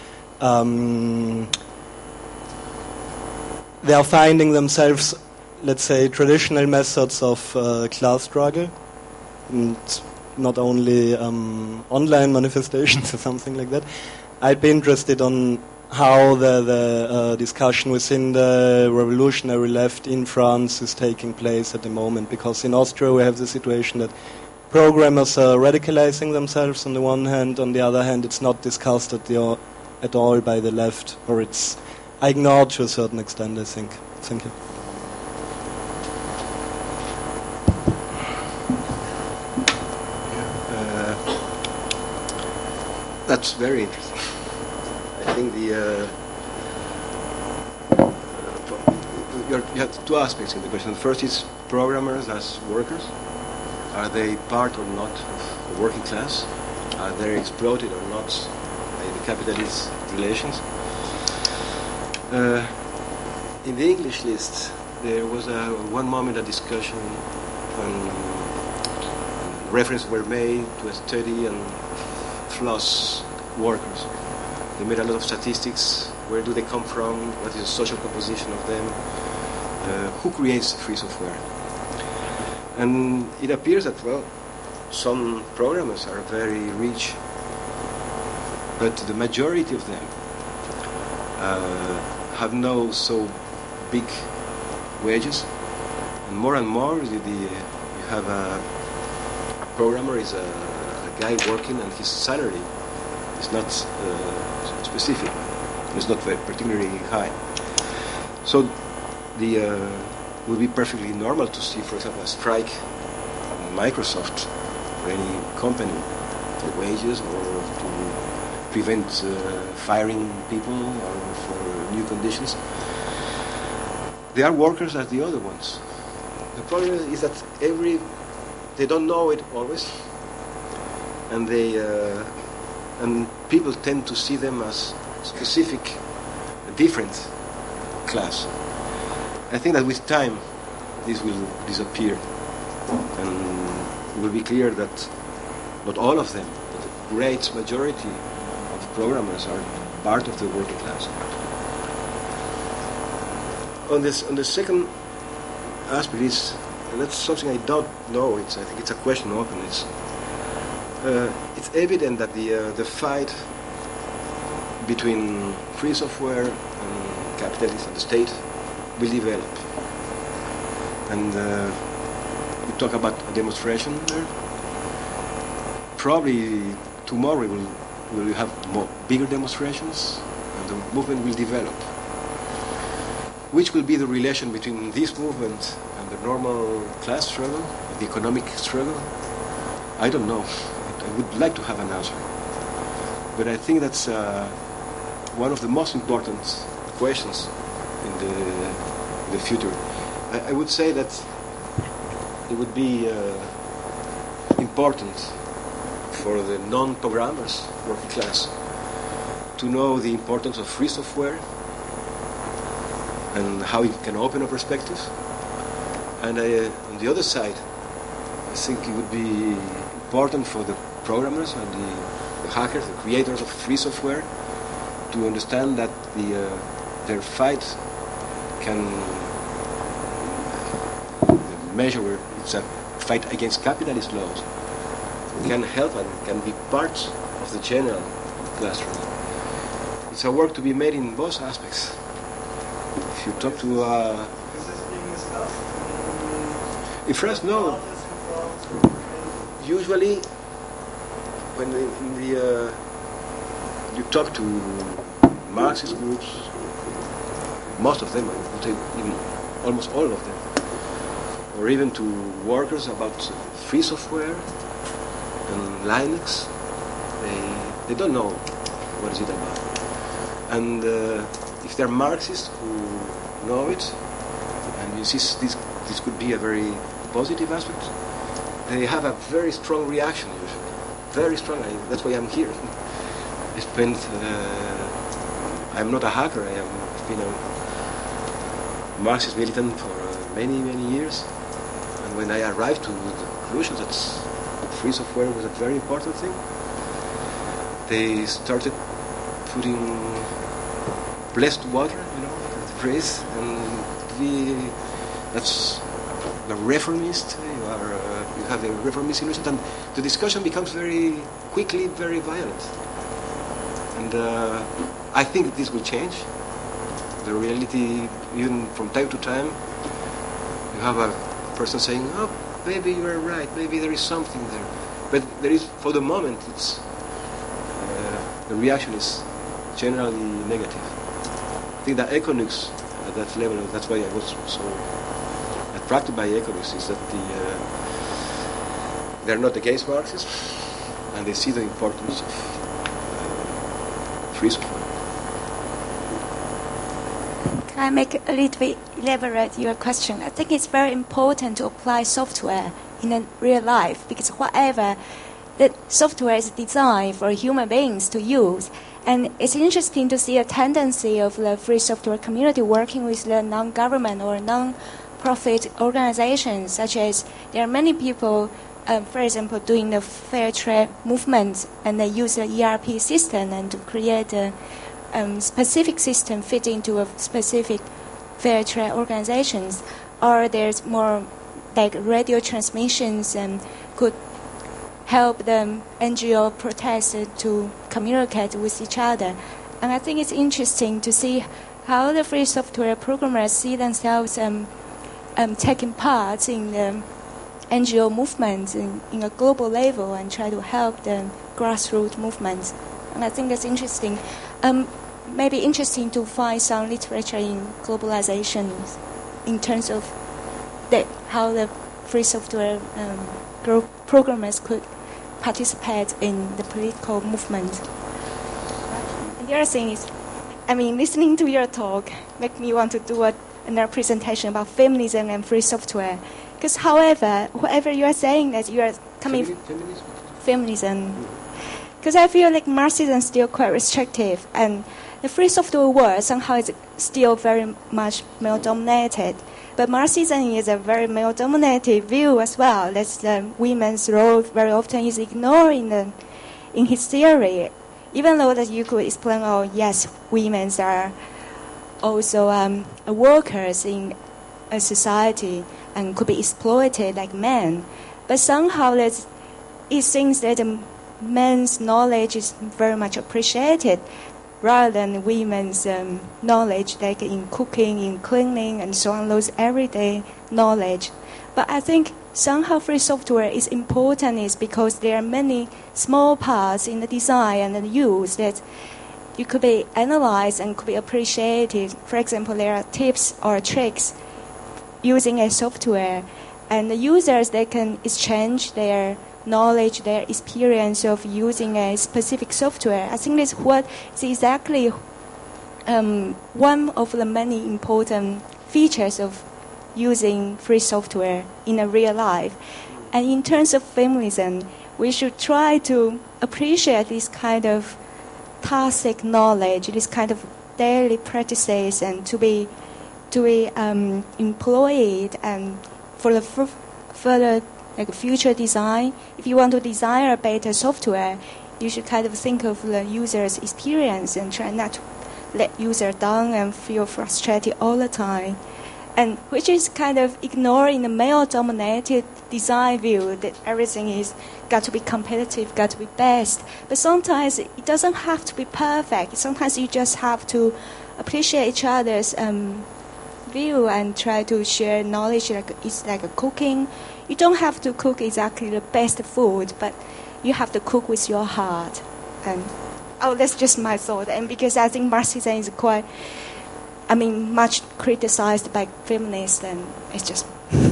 are finding themselves, let's say, traditional methods of class struggle, and not only online manifestations or something like that. I'd be interested on how the discussion within the revolutionary left in France is taking place at the moment, because in Austria we have the situation that programmers are radicalizing themselves on the one hand, on the other hand it's not discussed at all by the left, or it's ignored to a certain extent, I think. Thank you. That's very interesting. I think you have two aspects in the question. First is programmers as workers. Are they part or not of the working class? Are they exploited or not by the capitalist relations? In the English list, there was one moment a discussion and references were made to a study on FLOSS workers. They made a lot of statistics. Where do they come from? What is the social composition of them? Who creates free software? And it appears that, well, some programmers are very rich, but the majority of them have no so big wages. And more you have a programmer is a guy working, and his salary is not specific. It's not very particularly high. So it would be perfectly normal to see, for example, a strike in Microsoft or any company for wages, or to prevent firing people, or for new conditions. They are workers as the other ones. The problem is that they don't know it always, and and people tend to see them as specific, different class. I think that with time this will disappear, and it will be clear that not all of them, but the great majority of programmers are part of the working class. On the second aspect is, and that's something I don't know. I think it's a question open. It's evident that the fight between free software and capitalism and the state will develop. And we talk about a demonstration there. Probably tomorrow we'll have bigger demonstrations, and the movement will develop. Which will be the relation between this movement and the normal class struggle, the economic struggle? I don't know. I would like to have an answer. But I think that's one of the most important questions in the future. I would say that it would be important for the non-programmers, working class, to know the importance of free software and how it can open a perspective. And on the other side, I think it would be important for the programmers and the hackers, the creators of free software, to understand that their fight can measure, it's a fight against capitalist laws, can help and can be part of the general classroom. It's a work to be made in both aspects. If you talk to in France, no. Usually, when you talk to Marxist groups, most of them, I would say even almost all of them, or even to workers about free software and Linux, they don't know what is it about. And if they're Marxists who know it, and you see this could be a very positive aspect, they have a very strong reaction usually. Very strong. That's why I'm here. I'm not a hacker. I've been a Marxist militant for many, many years. And when I arrived to the conclusion that free software was a very important thing, they started putting blessed water, the phrase, and that's the reformist. You have the reformist illusion, and the discussion becomes very quickly very violent. And I think this will change. The reality, even from time to time, you have a person saying, "Oh, maybe you are right. Maybe there is something there." But there is, for the moment, it's the reaction is generally negative. I think that Economics at that level, that's why I was so attracted by Economics, is that they're not against Marxism, and they see the importance of free software. Can I make a little bit elaborate your question? I think it's very important to apply software in a real life, because whatever the software is designed for human beings to use. And it's interesting to see a tendency of the free software community working with the non-government or non-profit organizations, such as there are many people, for example, doing the fair trade movement, and they use the ERP system and to create a specific system fit into a specific fair trade organizations. Or there's more like radio transmissions and could help the NGO protesters to communicate with each other. And I think it's interesting to see how the free software programmers see themselves taking part in the NGO movement in a global level and try to help the grassroots movements. And I think that's interesting. Maybe interesting to find some literature in globalization in terms of how the free software group programmers could participate in the political movement. And the other thing is, listening to your talk make me want to do another presentation about feminism and free software. Because, however, whatever you are saying that you are coming feminism, because I feel like Marxism is still quite restrictive, and the free software world somehow is still very much male-dominated. But Marxism is a very male-dominated view as well. That the women's role very often is ignored in his theory. Even though that you could explain, oh yes, women are also workers in a society and could be exploited like men. But somehow it seems that men's knowledge is very much appreciated, rather than women's knowledge, like in cooking, in cleaning, and so on, those everyday knowledge. But I think somehow free software is important is because there are many small parts in the design and the use that you could be analyzed and could be appreciated. For example, there are tips or tricks using a software, and the users, they can exchange their knowledge, their experience of using a specific software. I think that's what is exactly one of the many important features of using free software in a real life. And in terms of feminism, we should try to appreciate this kind of tacit knowledge, this kind of daily practices, and to be employed and for the further future design. If you want to design a better software, you should kind of think of the user's experience and try not to let user down and feel frustrated all the time. and which is kind of ignoring the male-dominated design view that everything is got to be competitive, got to be best. But sometimes it doesn't have to be perfect. Sometimes you just have to appreciate each other's view and try to share knowledge. Like it's like a cooking. You don't have to cook exactly the best food, but you have to cook with your heart. And that's just my thought. And because I think Marxism is quite, much criticized by feminists, and it's just.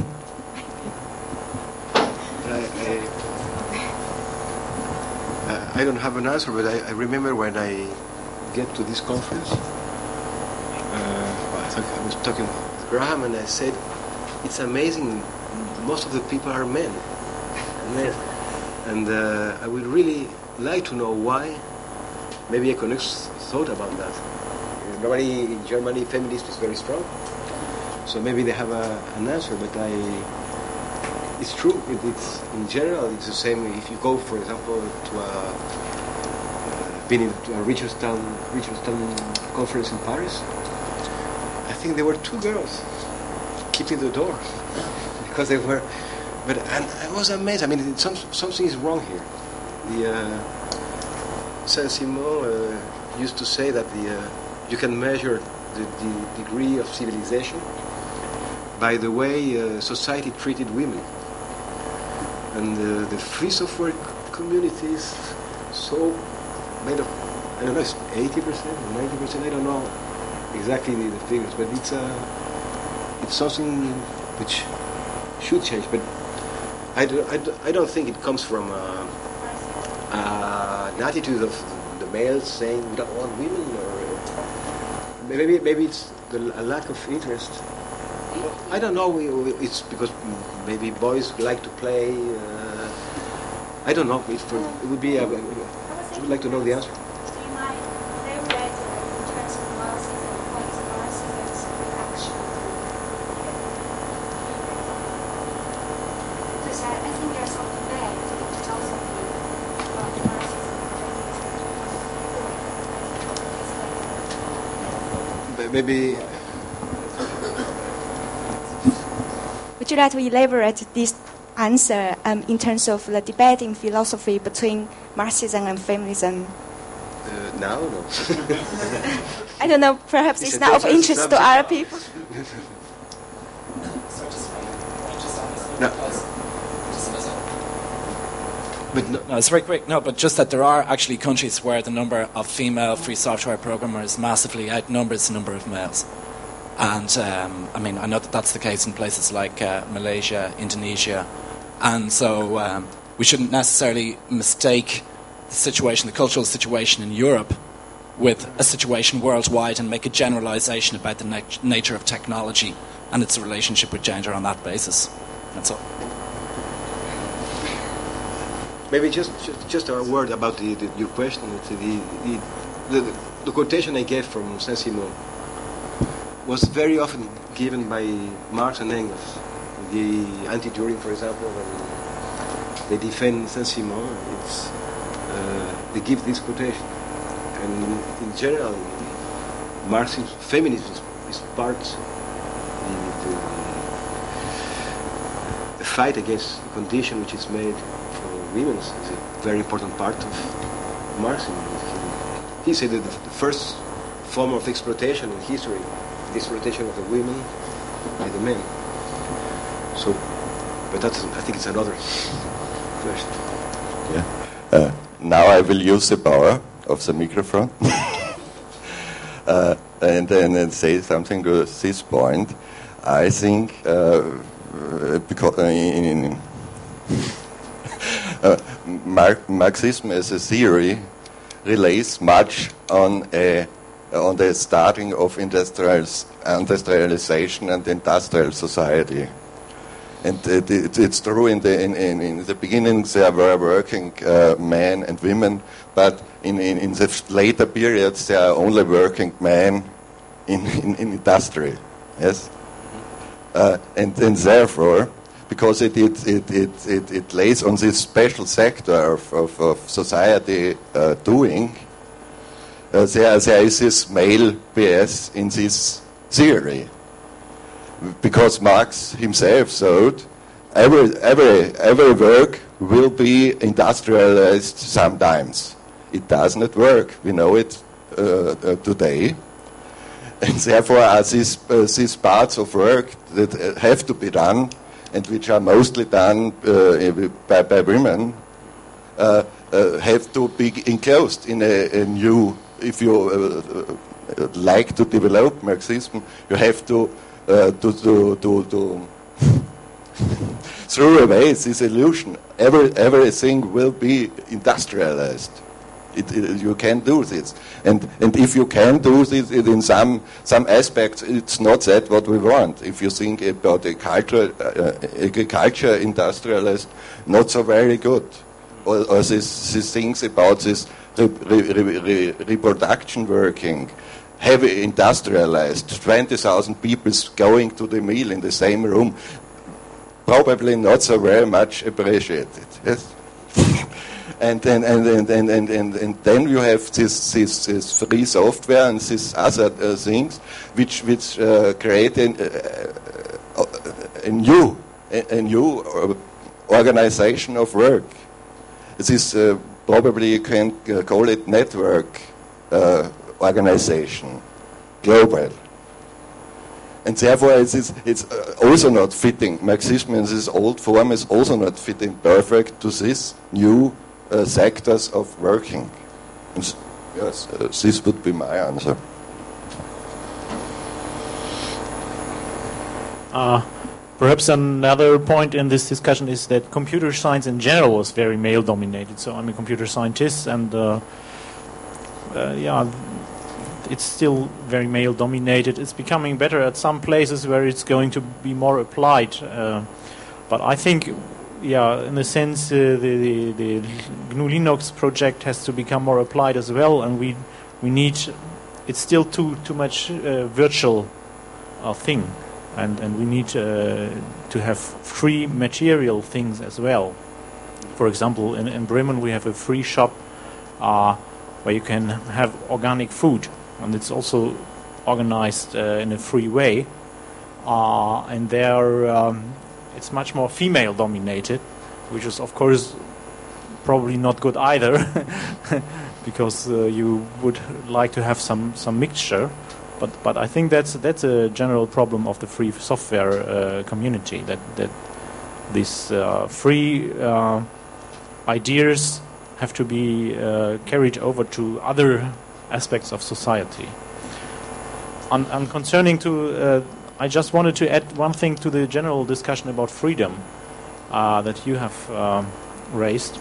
I don't have an answer, but I remember when I get to this conference, I was talking with Graham, and I said, it's amazing, most of the people are men. And I would really like to know why. Maybe economics thought about that. Normally in Germany, feminist is very strong. So maybe they have an answer, but it's true. It's in general, it's the same. If you go, for example, to a Richardstown conference in Paris, I think there were 2 girls keeping the door because they were. And I was amazed. Something is wrong here. Saint-Simon used to say that you can measure the degree of civilization by the way society treated women. And the free software community is so made of, I don't know, it's 80% or 90%, I don't know exactly the figures, but it's something which should change. But I don't think it comes from an attitude of the males saying we don't want women, or maybe it's a lack of interest. I don't know. It's because maybe boys like to play. I don't know. It would be. I would like to know the answer. Maybe. Would you like to elaborate this answer in terms of the debating philosophy between Marxism and feminism? No. I don't know. Perhaps it's not of interest to other people. No. But no, it's very quick. No, but just that there are actually countries where the number of female free software programmers massively outnumbers the number of males. And, I know that that's the case in places like Malaysia, Indonesia. And so we shouldn't necessarily mistake the situation, the cultural situation in Europe with a situation worldwide and make a generalization about the nature of technology and its relationship with gender on that basis. That's all. Maybe just a word about your question. The quotation I gave from Saint-Simon was very often given by Marx and Engels. The anti-Turing, for example, when they defend Saint-Simon, they give this quotation. And in general, Marxism, feminism is part the fight against the condition which is made women is a very important part of Marxism. He said that the first form of exploitation in history, the exploitation of the women by the men. So, but that's, I think it's another question. Yeah. Now I will use the power of the microphone and then say something to this point. I think because Marxism as a theory relies much on the starting of industrialization and industrial society, and it's true in the beginning there were working men and women, but in the later periods there are only working men in industry, yes, and therefore, because it lays on this special sector of society doing, there is this male bias in this theory. because Marx himself thought every work will be industrialized sometimes. It does not work. We know it today. And therefore, these parts of work that have to be done, and which are mostly done by women, have to be enclosed in a new. If you like to develop Marxism, you have to throw away this illusion. Everything will be industrialized. You can do this, and if you can do this in some aspects, it's not that what we want. If you think about agriculture industrialized, not so very good, or these things about this reproduction working, heavy industrialized, 20,000 people going to the mill in the same room, probably not so very much appreciated. Yes. And then you have this free software and these other things which create a new organization of work. This probably you can call it network organization, global. And therefore, it's also not fitting. Marxism in this old form is also not fitting perfect to this new sectors of working. And yes, this would be my answer. Perhaps another point in this discussion is that computer science in general is very male-dominated. So I'm a computer scientist, and it's still very male-dominated. It's becoming better at some places where it's going to be more applied. But I think, in a sense, the GNU Linux project has to become more applied as well, and we need. It's still too much virtual thing, and we need to have free material things as well. For example, in Bremen we have a free shop where you can have organic food, and it's also organized in a free way, and there it's much more female dominated, which is of course probably not good either, because you would like to have some mixture, but I think that's a general problem of the free software community, that these free ideas have to be carried over to other aspects of society. And concerning to, I just wanted to add one thing to the general discussion about freedom that you have raised.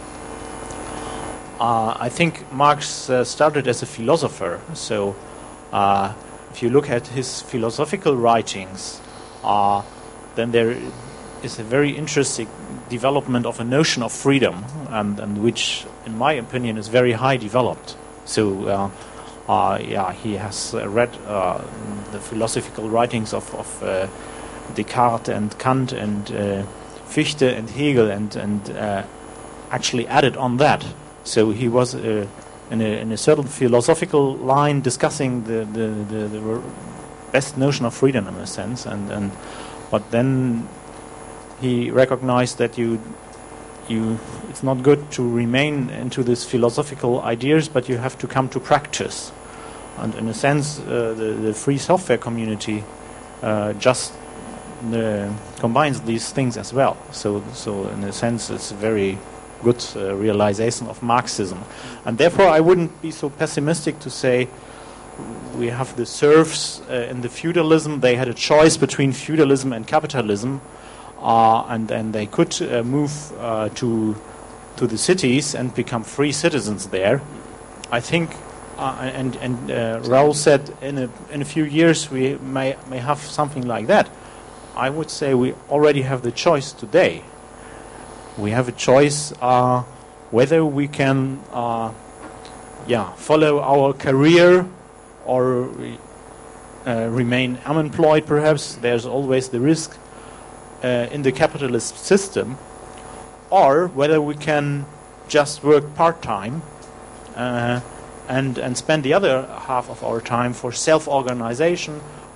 I think Marx started as a philosopher, so if you look at his philosophical writings, then there is a very interesting development of a notion of freedom, and which, in my opinion, is very high developed. So, he has read the philosophical writings of Descartes and Kant and Fichte and Hegel, and actually added on that. So he was in a certain philosophical line discussing the best notion of freedom in a sense, but then he recognized that it's not good to remain into these philosophical ideas, but you have to come to practice. And in a sense, the free software community just combines these things as well. So in a sense, it's a very good realization of Marxism. And therefore, I wouldn't be so pessimistic to say we have the serfs in the feudalism. They had a choice between feudalism and capitalism, and they could move to the cities and become free citizens there. I think, and Raoul said in a few years we may have something like that. I would say we already have the choice today. We have a choice whether we can follow our career or remain unemployed. Perhaps there's always the risk in the capitalist system, or whether we can just work part-time and spend the other half of our time for self-organization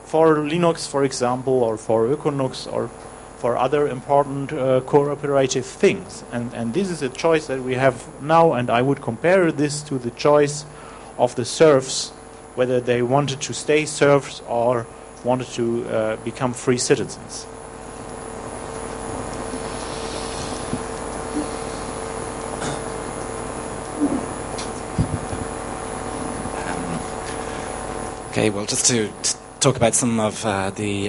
for Linux, for example, or for Equinox, or for other important cooperative things. And this is a choice that we have now, and I would compare this to the choice of the serfs, whether they wanted to stay serfs or wanted to become free citizens. Okay, well, just to talk about some of the...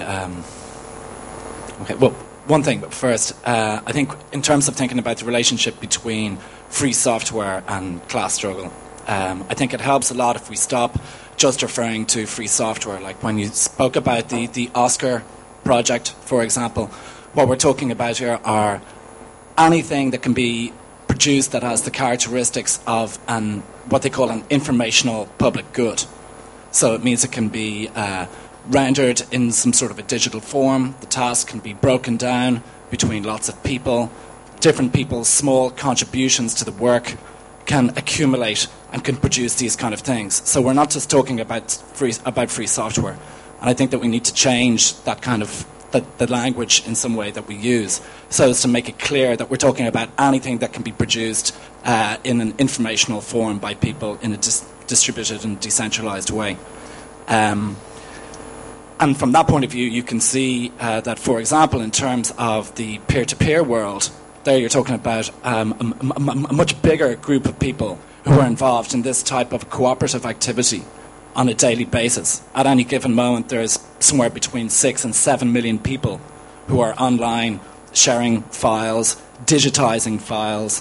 one thing, but first, I think in terms of thinking about the relationship between free software and class struggle, I think it helps a lot if we stop just referring to free software. Like when you spoke about the Oscar project, for example, what we're talking about here are anything that can be produced that has the characteristics of what they call an informational public good. So it means it can be rendered in some sort of a digital form. The task can be broken down between lots of people. Different people's small contributions to the work can accumulate and can produce these kind of things. So we're not just talking about free software. And I think that we need to change that kind of the language in some way that we use, so as to make it clear that we're talking about anything that can be produced in an informational form by people in a distributed and decentralized way. And from that point of view, you can see that, for example, in terms of the peer-to-peer world, there you're talking about a much bigger group of people who are involved in this type of cooperative activity on a daily basis. At any given moment, there's somewhere between 6 and 7 million people who are online sharing files, digitizing files.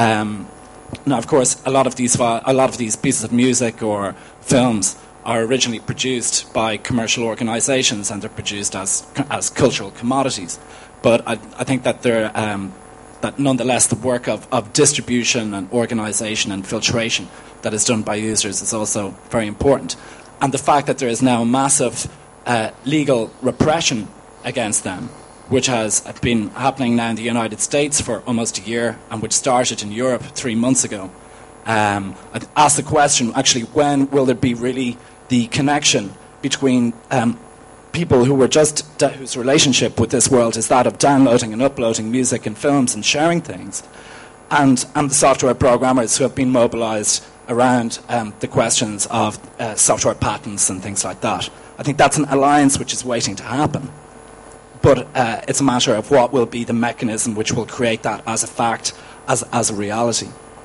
Now, of course, a lot of these pieces of music or films are originally produced by commercial organizations, and they're produced as cultural commodities. But I think that they're that nonetheless the work of distribution and organization and filtration that is done by users is also very important. And the fact that there is now massive legal repression against them, which has been happening now in the United States for almost a year, and which started in Europe 3 months ago. I asked the question, actually, when will there be really the connection between people who were whose relationship with this world is that of downloading and uploading music and films and sharing things, and the software programmers who have been mobilized around the questions of software patents and things like that. I think that's an alliance which is waiting to happen. But it's a matter of what will be the mechanism which will create that as a fact, as a reality.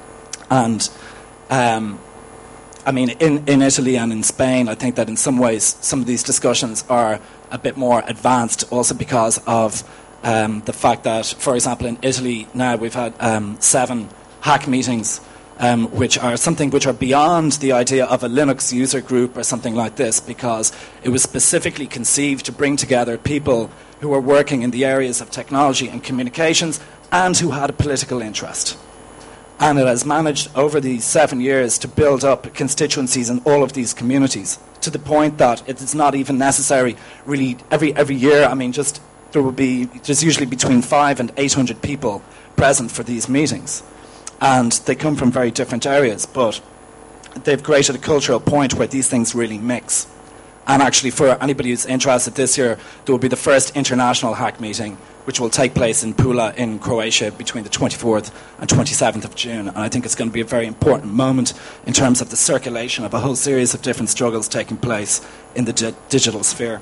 And I mean, in Italy and in Spain, I think that in some ways some of these discussions are a bit more advanced, also because of the fact that, for example, in Italy now we've had 7 hack meetings, which are beyond the idea of a Linux user group or something like this, because it was specifically conceived to bring together people who were working in the areas of technology and communications and who had a political interest. And it has managed over these 7 years to build up constituencies in all of these communities, to the point that it is not even necessary really every year. I mean, there's usually between 500 and 800 people present for these meetings. And they come from very different areas, but they've created a cultural point where these things really mix. And actually, for anybody who's interested, this year there will be the first international hack meeting, which will take place in Pula in Croatia between the 24th and 27th of June. And I think it's going to be a very important moment in terms of the circulation of a whole series of different struggles taking place in the digital sphere.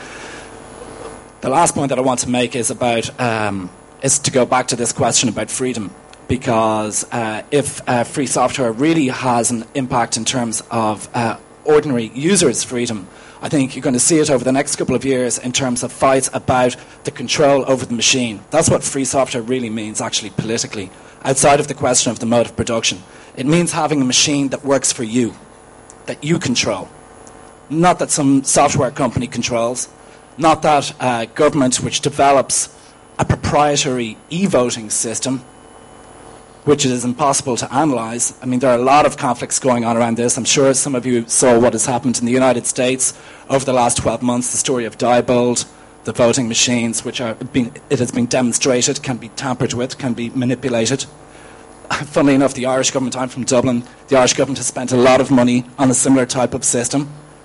The last point that I want to make is is to go back to this question about freedom. Because if free software really has an impact in terms of ordinary users' freedom, I think you're going to see it over the next couple of years in terms of fights about the control over the machine. That's what free software really means, actually, politically, outside of the question of the mode of production. It means having a machine that works for you, that you control. Not that some software company controls, not that government which develops a proprietary e-voting system, which it is impossible to analyse. I mean, there are a lot of conflicts going on around this. I'm sure some of you saw what has happened in the United States over the last 12 months, the story of Diebold, the voting machines, which it has been demonstrated, can be tampered with, can be manipulated. Funnily enough, the Irish government, I'm from Dublin, the Irish government has spent a lot of money on a similar type of system,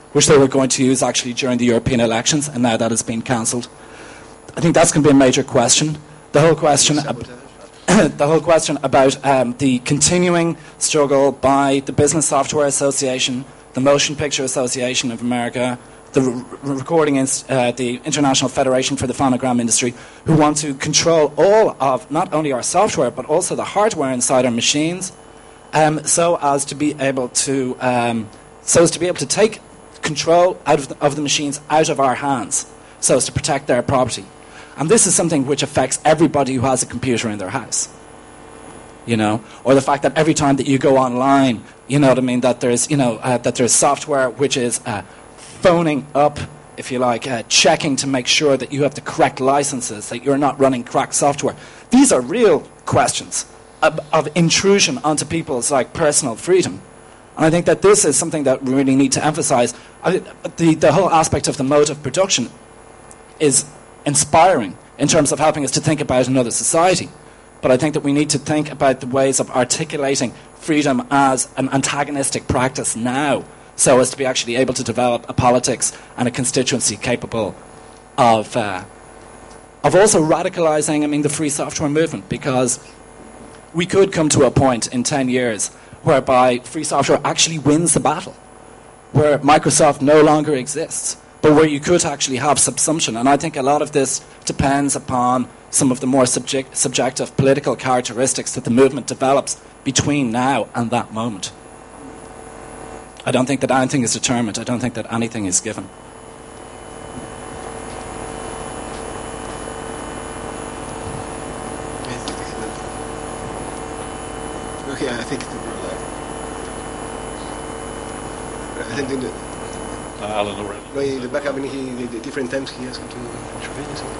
which they were going to use actually during the European elections, and now that has been cancelled. I think that's going to be a major question. The whole question about the continuing struggle by the Business Software Association, the Motion Picture Association of America, the the International Federation for the Phonogram Industry, who want to control all of not only our software but also the hardware inside our machines, so as to be able to take control of the machines out of our hands, so as to protect their property. And this is something which affects everybody who has a computer in their house. You know, or the fact that every time that you go online, you know what I mean, that there's that there's software which is phoning up, if you like, checking to make sure that you have the correct licenses, that you're not running cracked software. These are real questions of intrusion onto people's personal freedom. And I think that this is something that we really need to emphasize. The whole aspect of the mode of production is inspiring in terms of helping us to think about another society. But I think that we need to think about the ways of articulating freedom as an antagonistic practice now, so as to be actually able to develop a politics and a constituency capable of also radicalizing, the free software movement, because we could come to a point in 10 years whereby free software actually wins the battle, where Microsoft no longer exists, but where you could actually have subsumption. And I think a lot of this depends upon some of the more subjective political characteristics that the movement develops between now and that moment. I don't think that anything is determined. I don't think that anything is given. Okay, I think Alan already. the backup, the different times he has to intervene.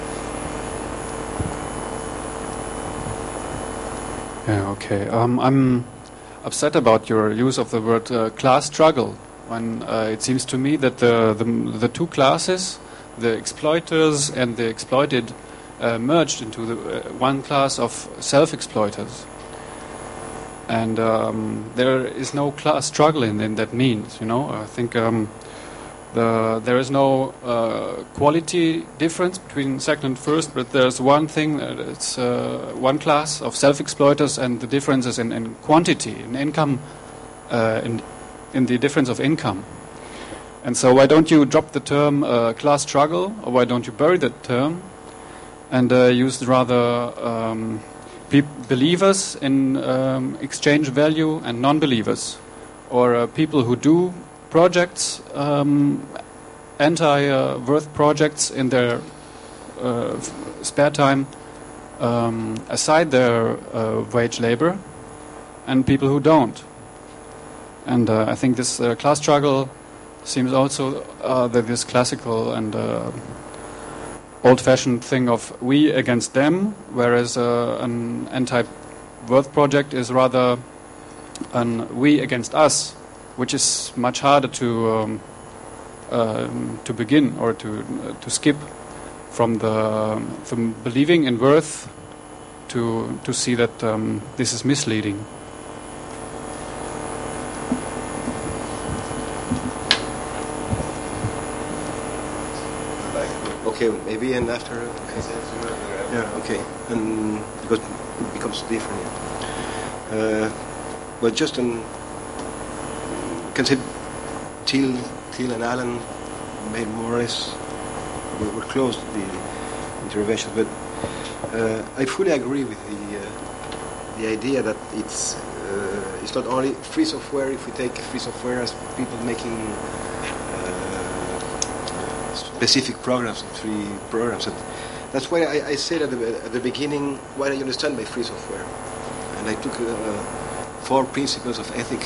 Yeah, okay. I'm upset about your use of the word class struggle, when it seems to me that the two classes, the exploiters and the exploited, merged into the one class of self-exploiters. And there is no class struggle in that means, I think there is no quality difference between second and first, but there's one thing, it's one class of self-exploiters, and the differences in quantity, in income, in the difference of income. And so why don't you drop the term class struggle, or why don't you bury that term and use rather believers in exchange value and non-believers, or people who do projects, anti-worth projects in their spare time, aside their wage labor, and people who don't. And I think this class struggle seems also that this classical and old-fashioned thing of we against them, whereas an anti-worth project is rather an we against us, which is much harder to begin, or to skip from believing in worth to see that this is misleading. Okay, maybe, and after. Okay. Yeah, okay, and because it becomes different. But just you can say Till and Alan made more or less were close to the intervention, but I fully agree with the idea that it's not only free software. If we take free software as people making specific programs, free programs, that's why I said at the beginning what I understand by free software, and I took 4 principles of ethic.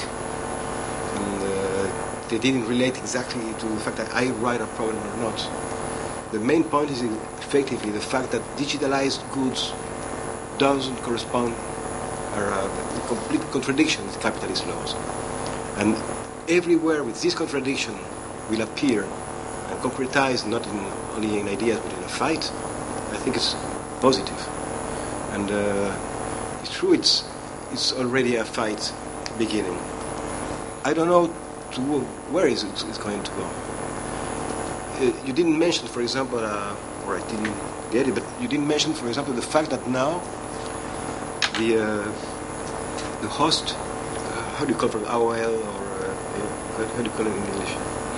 They didn't relate exactly to the fact that I write a program or not. The main point is effectively the fact that digitalized goods doesn't correspond, or a complete contradiction with capitalist laws. And everywhere with this contradiction will appear and concretize, not only in ideas but in a fight, I think it's positive. And it's true, it's already a fight beginning. I don't know where it's going to go. you didn't mention, for example, or I didn't get it, but you didn't mention, for example, the fact that now the host, how do you call it, AOL, or how do you call it in English?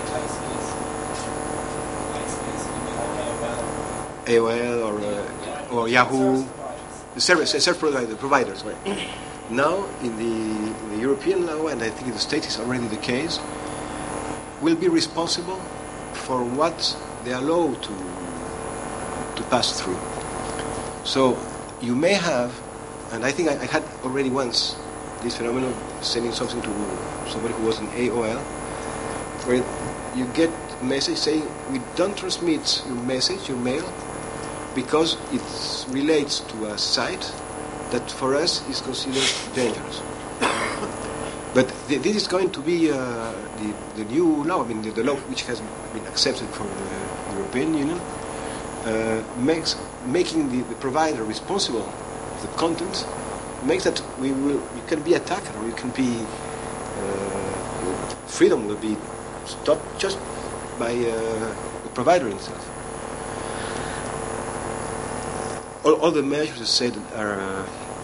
AOL or Yahoo, the service providers, right? Now, in the European law, and I think in the States is already the case, will be responsible for what they allow to pass through. So you may have, and I think I had already once this phenomenon of sending something to somebody who was in AOL, where you get a message saying, we don't transmit your message, your mail, because it relates to a site that for us is considered dangerous. But this is going to be the new law. I mean, the law which has been accepted from the European Union making the provider responsible of the content makes that you can be attacked, or you can be freedom will be stopped just by the provider himself. All the measures I said are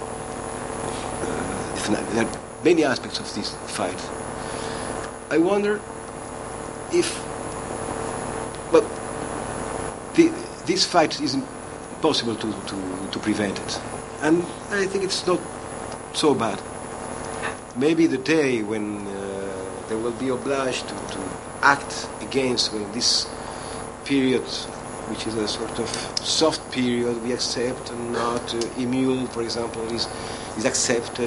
there are many aspects of this fight. I wonder if, well, this fight isn't possible to prevent it, and I think it's not so bad. Maybe the day when they will be obliged to act against when this period, which is a sort of soft period we accept and not immune, for example, is accepted.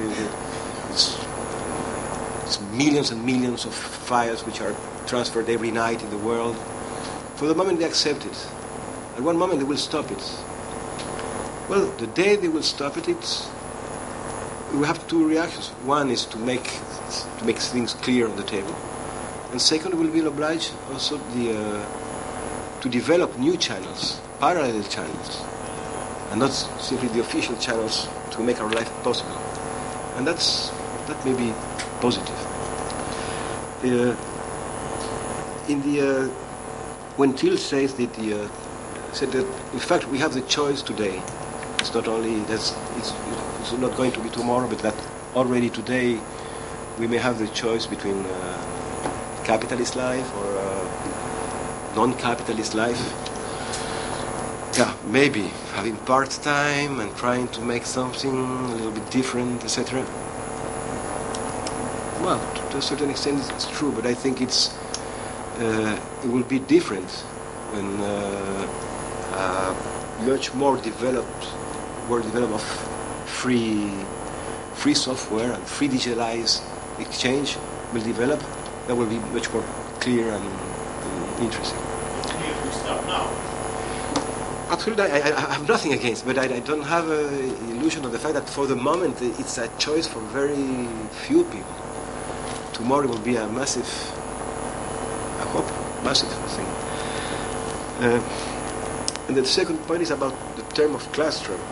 It's millions and millions of files which are transferred every night in the world. For the moment they accept it. At one moment they will stop it. Well, the day they will stop it, we will have two reactions. One is to make things clear on the table, and second, we will be obliged also to develop new channels, parallel channels, and not simply the official channels to make our life possible. And that may be positive. When Till says that said that in fact we have the choice today. It's not only it's not going to be tomorrow, but that already today we may have the choice between capitalist life or non-capitalist life. Yeah, maybe having part-time and trying to make something a little bit different, etc. Well, to a certain extent it's true, but I think it will be different when much more developed of free software and free digitalized exchange will develop. That will be much more clear and interesting. If we start now. Absolutely, I have nothing against, but I don't have an illusion of the fact that for the moment it's a choice for very few people. Tomorrow will be a massive, I hope, massive thing. And the second point is about the term of class struggle.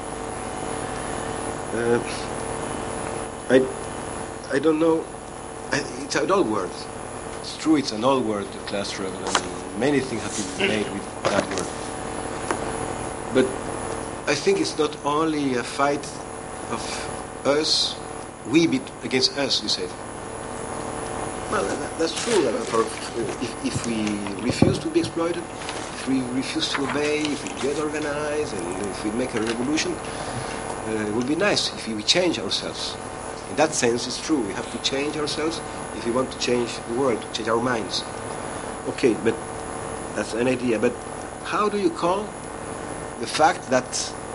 I don't know. It's an old word. It's true. It's an old word, the class struggle, and many things have been made with that word. But I think it's not only a fight of us, we beat against us. You said. Well, that's true. If we refuse to be exploited, if we refuse to obey, if we get organized, and if we make a revolution, it would be nice if we change ourselves. In that sense, it's true. We have to change ourselves if we want to change the world, to change our minds. Okay, but that's an idea. But how do you call the fact that,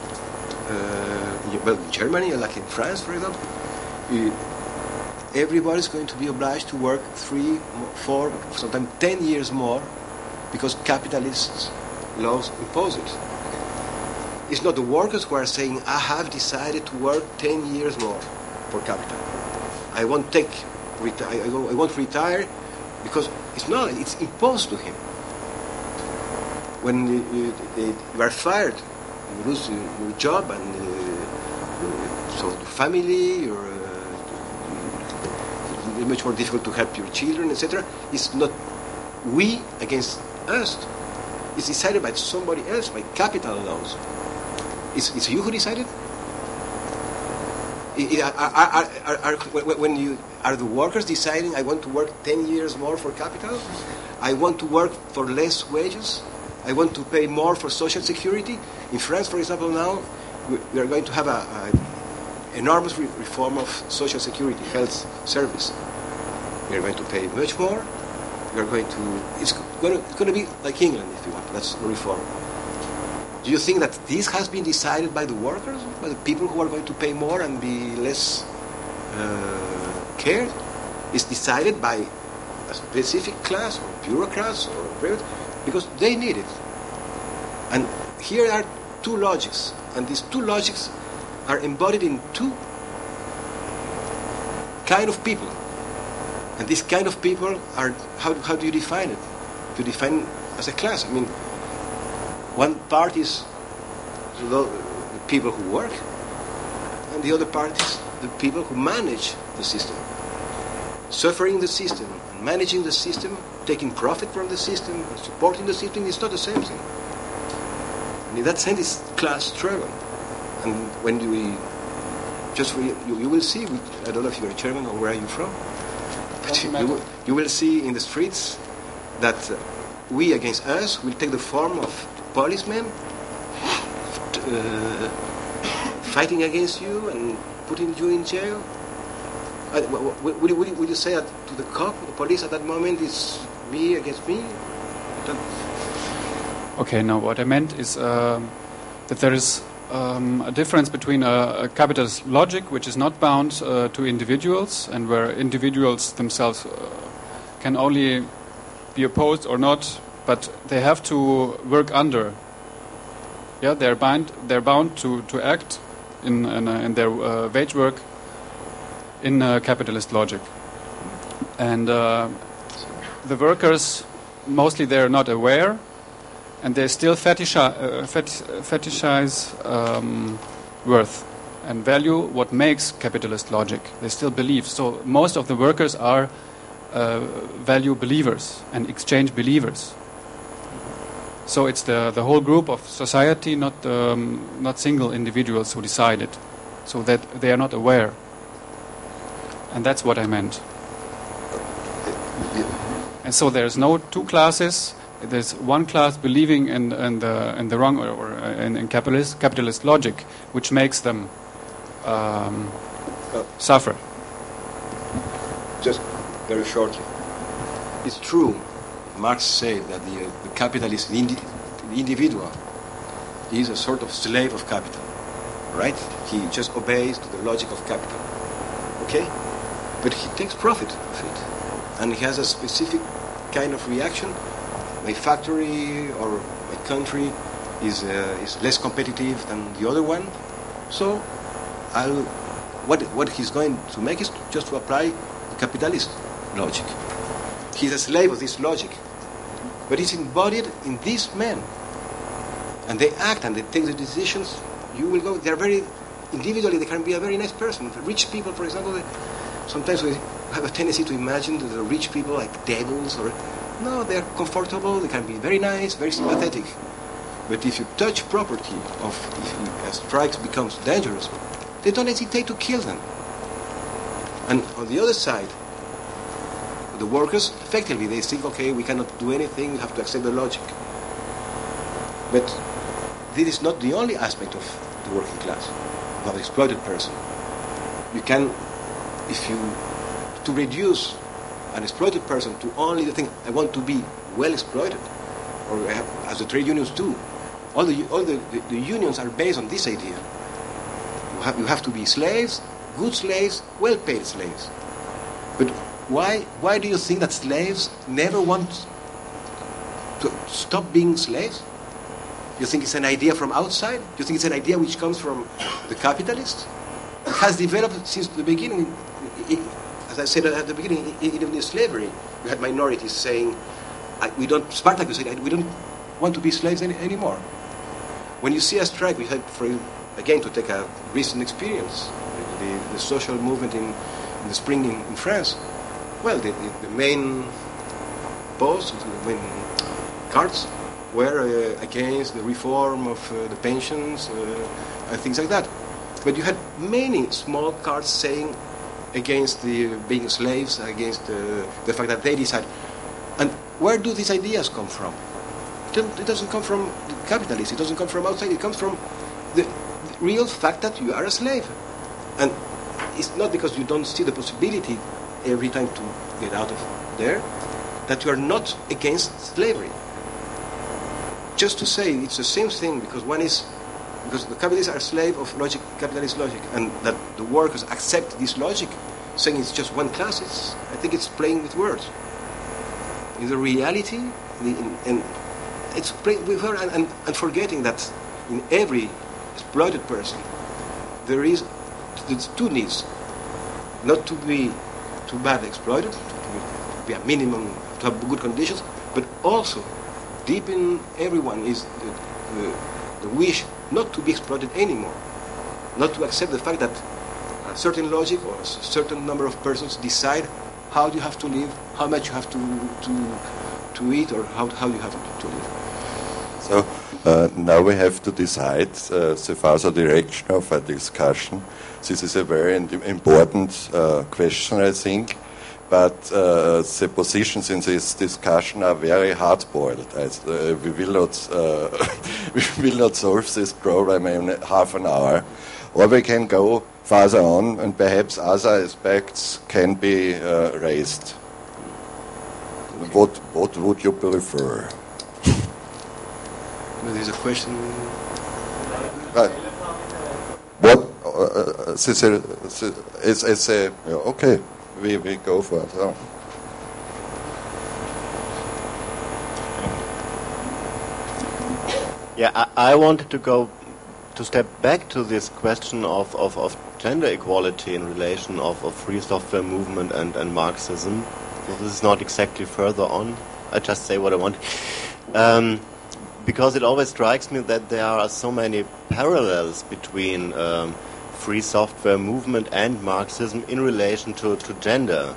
in Germany, like in France, for example, everybody's going to be obliged to work 3, 4, sometimes 10 years more because capitalist laws impose it. It's not the workers who are saying, I have decided to work 10 years more for capital. I won't retire because it's imposed to him. When you are fired, you lose your job, and so the family, it's much more difficult to help your children, etc. It's not we against us. It's decided by somebody else, by capital laws. It's you who decided? Are the workers deciding, I want to work 10 years more for capital? I want to work for less wages? I want to pay more for social security? In France, for example, now, we are going to have an enormous reform of social security, health service. We are going to pay much more. We are going to... It's going to be like England, if you want. That's the reform. Do you think that this has been decided by the workers, by the people who are going to pay more and be less cared? It's decided by a specific class or bureaucrats or whatever, because they need it. And here are two logics, and these two logics are embodied in two kind of people. And these kind of people are, how do you define it? You define as a class. I mean, one part is the people who work, and the other part is the people who manage the system. Suffering the system, and managing the system, taking profit from the system, and supporting the system is not the same thing. And in that sense, it's class struggle. And when you will see, I don't know if you're German or where are you from, but you will see in the streets that we against us will take the form of policemen fighting against you and putting you in jail. Would you say that to the cop, the police at that moment, is me against me? Okay, now what I meant is that there is a difference between a capitalist logic, which is not bound to individuals, and where individuals themselves can only be opposed or not, but they have to work under. Yeah, they're bound to act in their wage work in capitalist logic, and the workers mostly they're not aware, and they still fetishize worth and value what makes capitalist logic. They still believe. So most of the workers are value believers and exchange believers. So it's the whole group of society, not single individuals who decide it, so that they are not aware. And that's what I meant. And so there's no two classes. There's one class believing in the wrong or in capitalist logic, which makes them suffer. Just very shortly, it's true. Marx said that the capitalist, the individual, is a sort of slave of capital, right? He just obeys to the logic of capital, okay? But he takes profit of it, and he has a specific kind of reaction. My factory or my country is less competitive than the other one, so what he's going to make is just to apply the capitalist logic. He's a slave of this logic, but it's embodied in these men, and they act and they take the decisions. You will go. They're very individually. They can be a very nice person. Rich people, for example, sometimes we have a tendency to imagine the rich people like devils or. No, they're comfortable, they can be very nice, very sympathetic. But if you touch property, if a strike becomes dangerous, they don't hesitate to kill them. And on the other side, the workers, effectively, they think, okay, we cannot do anything, we have to accept the logic. But this is not the only aspect of the working class, of the exploited person. You can, to reduce an exploited person to only the thing, I want to be well exploited, or as the trade unions do. All the unions are based on this idea. You have to be slaves, good slaves, well-paid slaves. But why do you think that slaves never want to stop being slaves? You think it's an idea from outside? You think it's an idea which comes from the capitalists? It has developed since the beginning. As I said at the beginning, even in slavery, you had minorities saying, Spartacus said, we don't want to be slaves anymore. When you see a strike, we had, again, to take a recent experience, the social movement in the spring in France. Well, the main boss, the main cards were against the reform of the pensions and things like that. But you had many small cards saying against the being slaves, against the fact that they decide. And where do these ideas come from? It doesn't come from the capitalists. It doesn't come from outside. It comes from the real fact that you are a slave. And it's not because you don't see the possibility every time to get out of there that you are not against slavery. Just to say it's the same thing because the capitalists are a slave of logic, capitalist logic, and that the workers accept this logic, saying it's just one class. I think it's playing with words. In the reality, it's playing with words and forgetting that in every exploited person there's two needs: not to be too bad exploited, to be a minimum, to have good conditions, but also deep in everyone is the wish not to be exploited anymore, not to accept the fact that a certain logic or a certain number of persons decide how you have to live, how much you have to eat, or how you have to live. So now we have to decide the further direction of a discussion. This is a very important question, I think. But the positions in this discussion are very hard-boiled. We will not solve this problem in half an hour, or we can go further on, and perhaps other aspects can be raised. What would you prefer? There's a question. Okay. We go for it. Oh. Yeah, I wanted to step back to this question of gender equality in relation of free software movement and Marxism. So this is not exactly further on. I just say what I want. Because it always strikes me that there are so many parallels between free software movement and Marxism in relation to gender,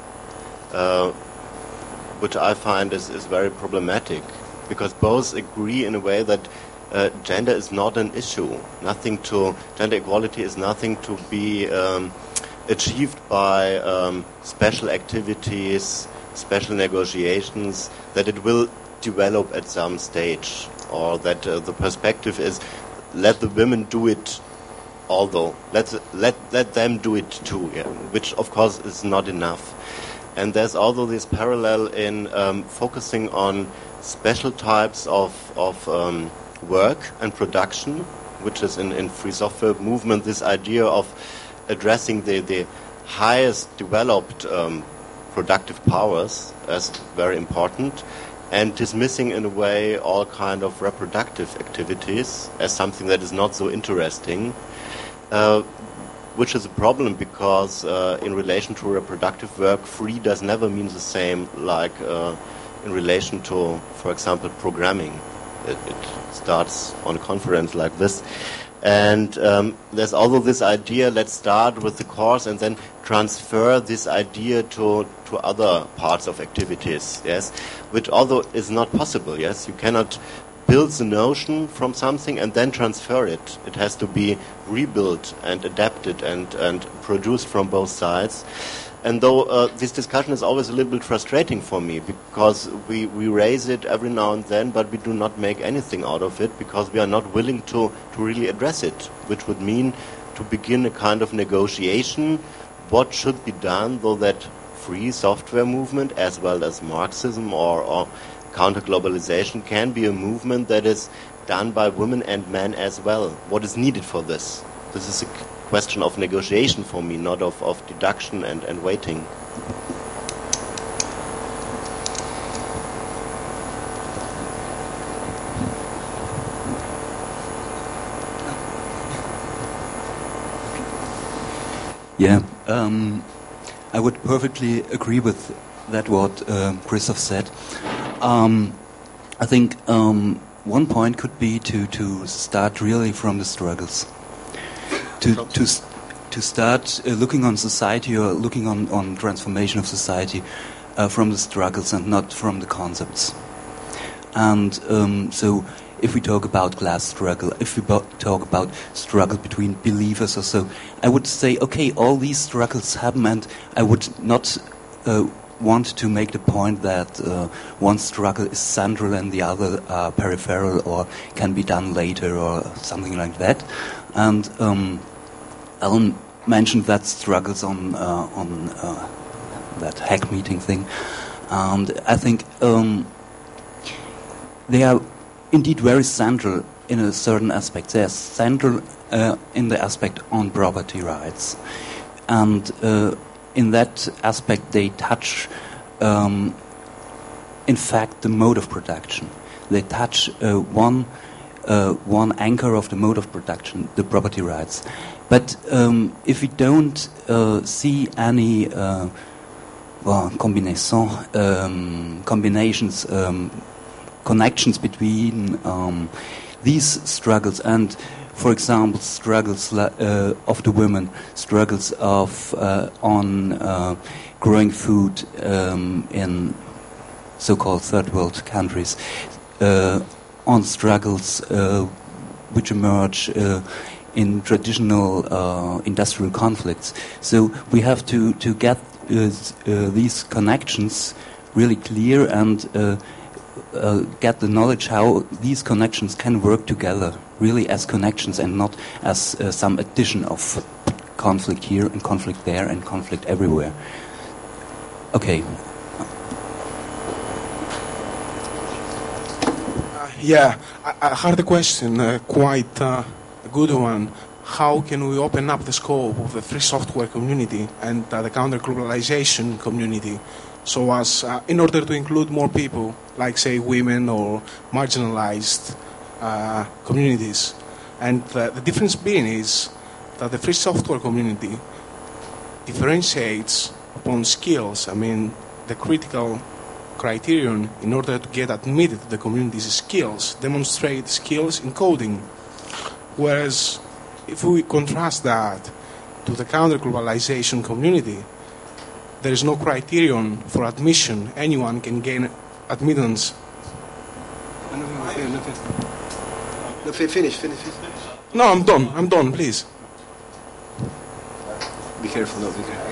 which I find is very problematic, because both agree in a way that gender is not an issue. Gender equality is nothing to be achieved by special activities, special negotiations, that it will develop at some stage, or that the perspective is let the women do it. Although let them do it too, yeah, which of course is not enough. And there's also this parallel in focusing on special types of work and production, which is in free software movement this idea of addressing the highest developed productive powers as very important, and dismissing in a way all kind of reproductive activities as something that is not so interesting. Which is a problem because in relation to reproductive work, free does never mean the same like in relation to, for example, programming. It starts on a conference like this. And there's also this idea, let's start with the course and then transfer this idea to other parts of activities, yes, which although is not possible, yes, you cannot build the notion from something and then transfer it. It has to be rebuilt and adapted and produced from both sides. And though this discussion is always a little bit frustrating for me, because we raise it every now and then, but we do not make anything out of it, because we are not willing to really address it, which would mean to begin a kind of negotiation, what should be done, though that free software movement, as well as Marxism or counter-globalization, can be a movement that is done by women and men as well. What is needed for this? This is a question of negotiation for me, not of deduction and waiting. Yeah, I would perfectly agree with that what Christoph said. I think one point could be to start really from the struggles. To start looking on society or looking on transformation of society from the struggles and not from the concepts. And so if we talk about class struggle, if we talk about struggle between believers or so, I would say, okay, all these struggles happen, and I would not want to make the point that one struggle is central and the other peripheral or can be done later or something like that. And Alan mentioned that struggles on that hack meeting thing, and I think they are indeed very central in a certain aspect. They are central in the aspect on property rights, and in that aspect they touch, in fact, the mode of production. They touch one anchor of the mode of production, the property rights. But if we don't see any combinations, connections between these struggles and, for example, struggles of the women, struggles of on growing food in so-called third world countries, on struggles which emerge in traditional industrial conflicts. So we have to get these connections really clear and get the knowledge how these connections can work together, really as connections and not as some addition of conflict here and conflict there and conflict everywhere. Okay. I heard a question, quite a good one. How can we open up the scope of the free software community and the counter-globalization community so as, in order to include more people, like, say, women or marginalized communities? And the difference being is that the free software community differentiates upon skills. I mean, the critical criterion in order to get admitted to the community is skills, demonstrate skills in coding. Whereas if we contrast that to the counter-globalization community, there is no criterion for admission. Anyone can gain admittance. Finish. No, I'm done, please. Be careful, no, be careful.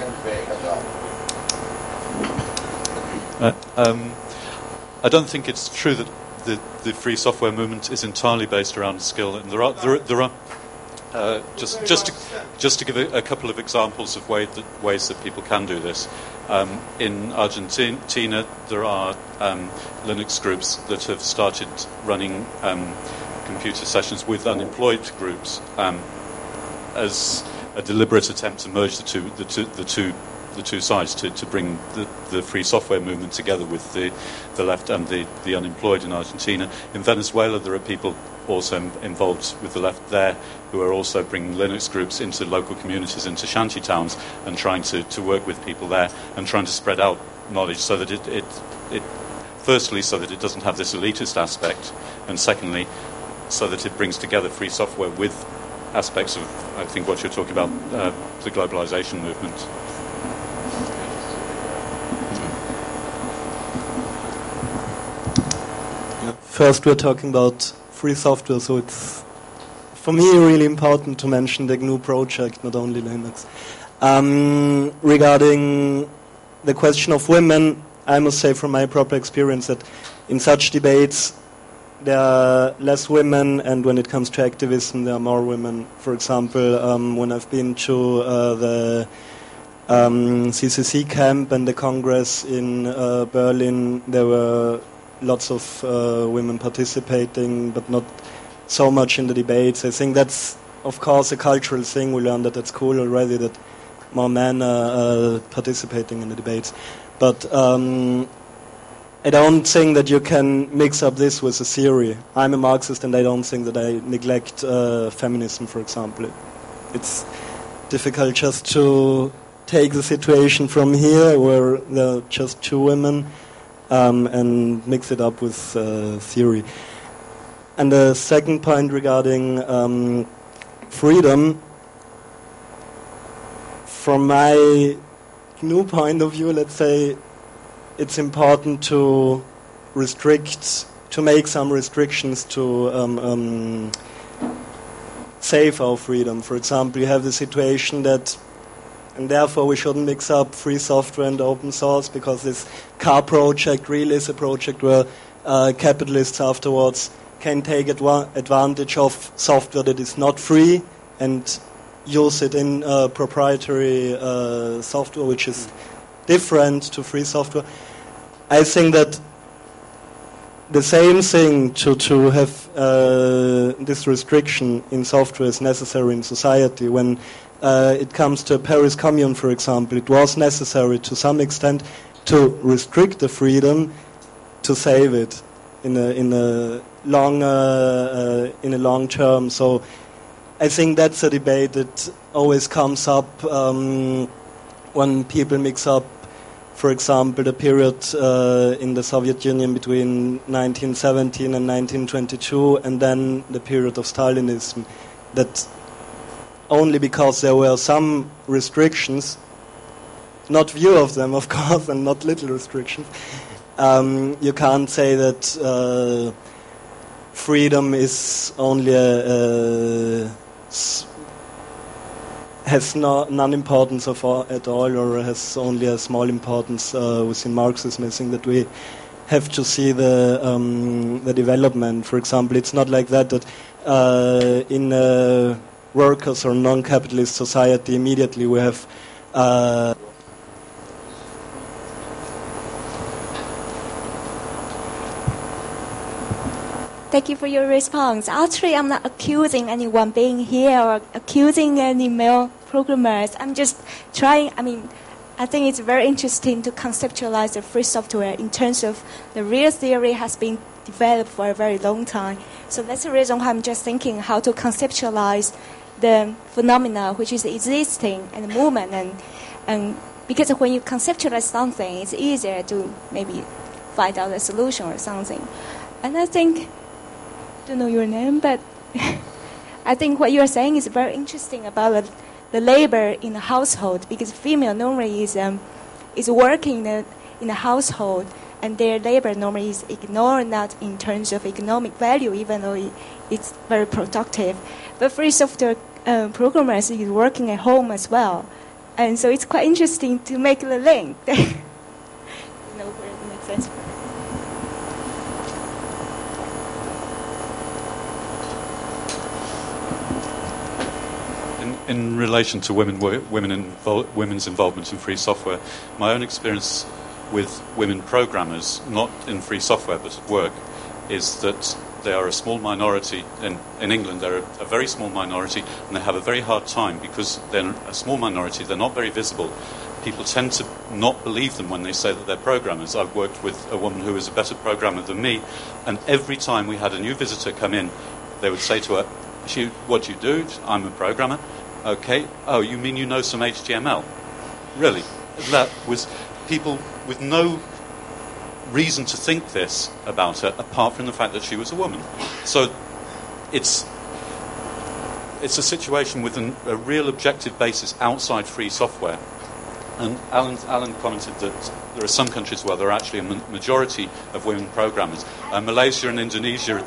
I don't think it's true that the free software movement is entirely based around skill, and there are just to give a couple of examples of ways that people can do this. In Argentina, there are Linux groups that have started running computer sessions with unemployed groups as a deliberate attempt to merge the two sides to bring the free software movement together with the left and the unemployed in Argentina. In Venezuela, there are people also involved with the left there who are also bringing Linux groups into local communities, into shanty towns, and trying to work with people there and trying to spread out knowledge so that it firstly, so that it doesn't have this elitist aspect, and secondly, so that it brings together free software with aspects of, I think, what you're talking about, the globalization movement. First, we're talking about free software, so it's, for me, really important to mention the GNU project, not only Linux. Regarding the question of women, I must say from my proper experience that in such debates there are less women, and when it comes to activism there are more women. For example, when I've been to the CCC camp and the Congress in Berlin, there were lots of women participating, but not so much in the debates. I think that's, of course, a cultural thing. We learned that at school already, that more men are participating in the debates. But I don't think that you can mix up this with a theory. I'm a Marxist, and I don't think that I neglect feminism, for example. It's difficult just to take the situation from here, where there are just two women, and mix it up with theory. And the second point regarding freedom, from my GNU point of view, let's say, it's important to restrict to make some restrictions to save our freedom. For example, you have the situation that, and therefore we shouldn't mix up free software and open source, because this car project really is a project where capitalists afterwards can take advantage of software that is not free and use it in proprietary software, which is different to free software. I think that the same thing to have this restriction in software is necessary in society. When it comes to Paris Commune, for example, it was necessary to some extent to restrict the freedom to save it in a long term. So I think that's a debate that always comes up when people mix up, for example, the period in the Soviet Union between 1917 and 1922, and then the period of Stalinism, that only because there were some restrictions, not few of them, of course, and not little restrictions, you can't say that freedom is only has none importance at all, or has only a small importance within Marxism. I think that we have to see the development. For example, it's not like that in a workers' or non-capitalist society immediately we have Thank you for your response. Actually, I'm not accusing anyone being here or accusing any male programmers. I'm just trying, I think it's very interesting to conceptualize the free software in terms of the real theory has been developed for a very long time. So that's the reason why I'm just thinking how to conceptualize the phenomena which is existing and the movement. And because when you conceptualize something, it's easier to maybe find out a solution or something. And I think, I don't know your name, but I think what you're saying is very interesting about the labor in the household, because female normally is working in the household, and their labor normally is ignored, not in terms of economic value, even though it's very productive. But free software programmers is working at home as well, and so it's quite interesting to make the link. Where it makes sense. In relation to women's involvement in free software, my own experience with women programmers, not in free software but at work, is that they are a small minority. In England, they're a very small minority, and they have a very hard time because they're a small minority, they're not very visible. People tend to not believe them when they say that they're programmers. I've worked with a woman who is a better programmer than me, and every time we had a new visitor come in, they would say to her, "What do you do?" "I'm a programmer." "Okay. Oh, you mean you know some HTML?" Really? That was people with no reason to think this about her, apart from the fact that she was a woman. So it's a situation with a real objective basis outside free software. And Alan commented that there are some countries where there are actually a majority of women programmers. Malaysia and Indonesia.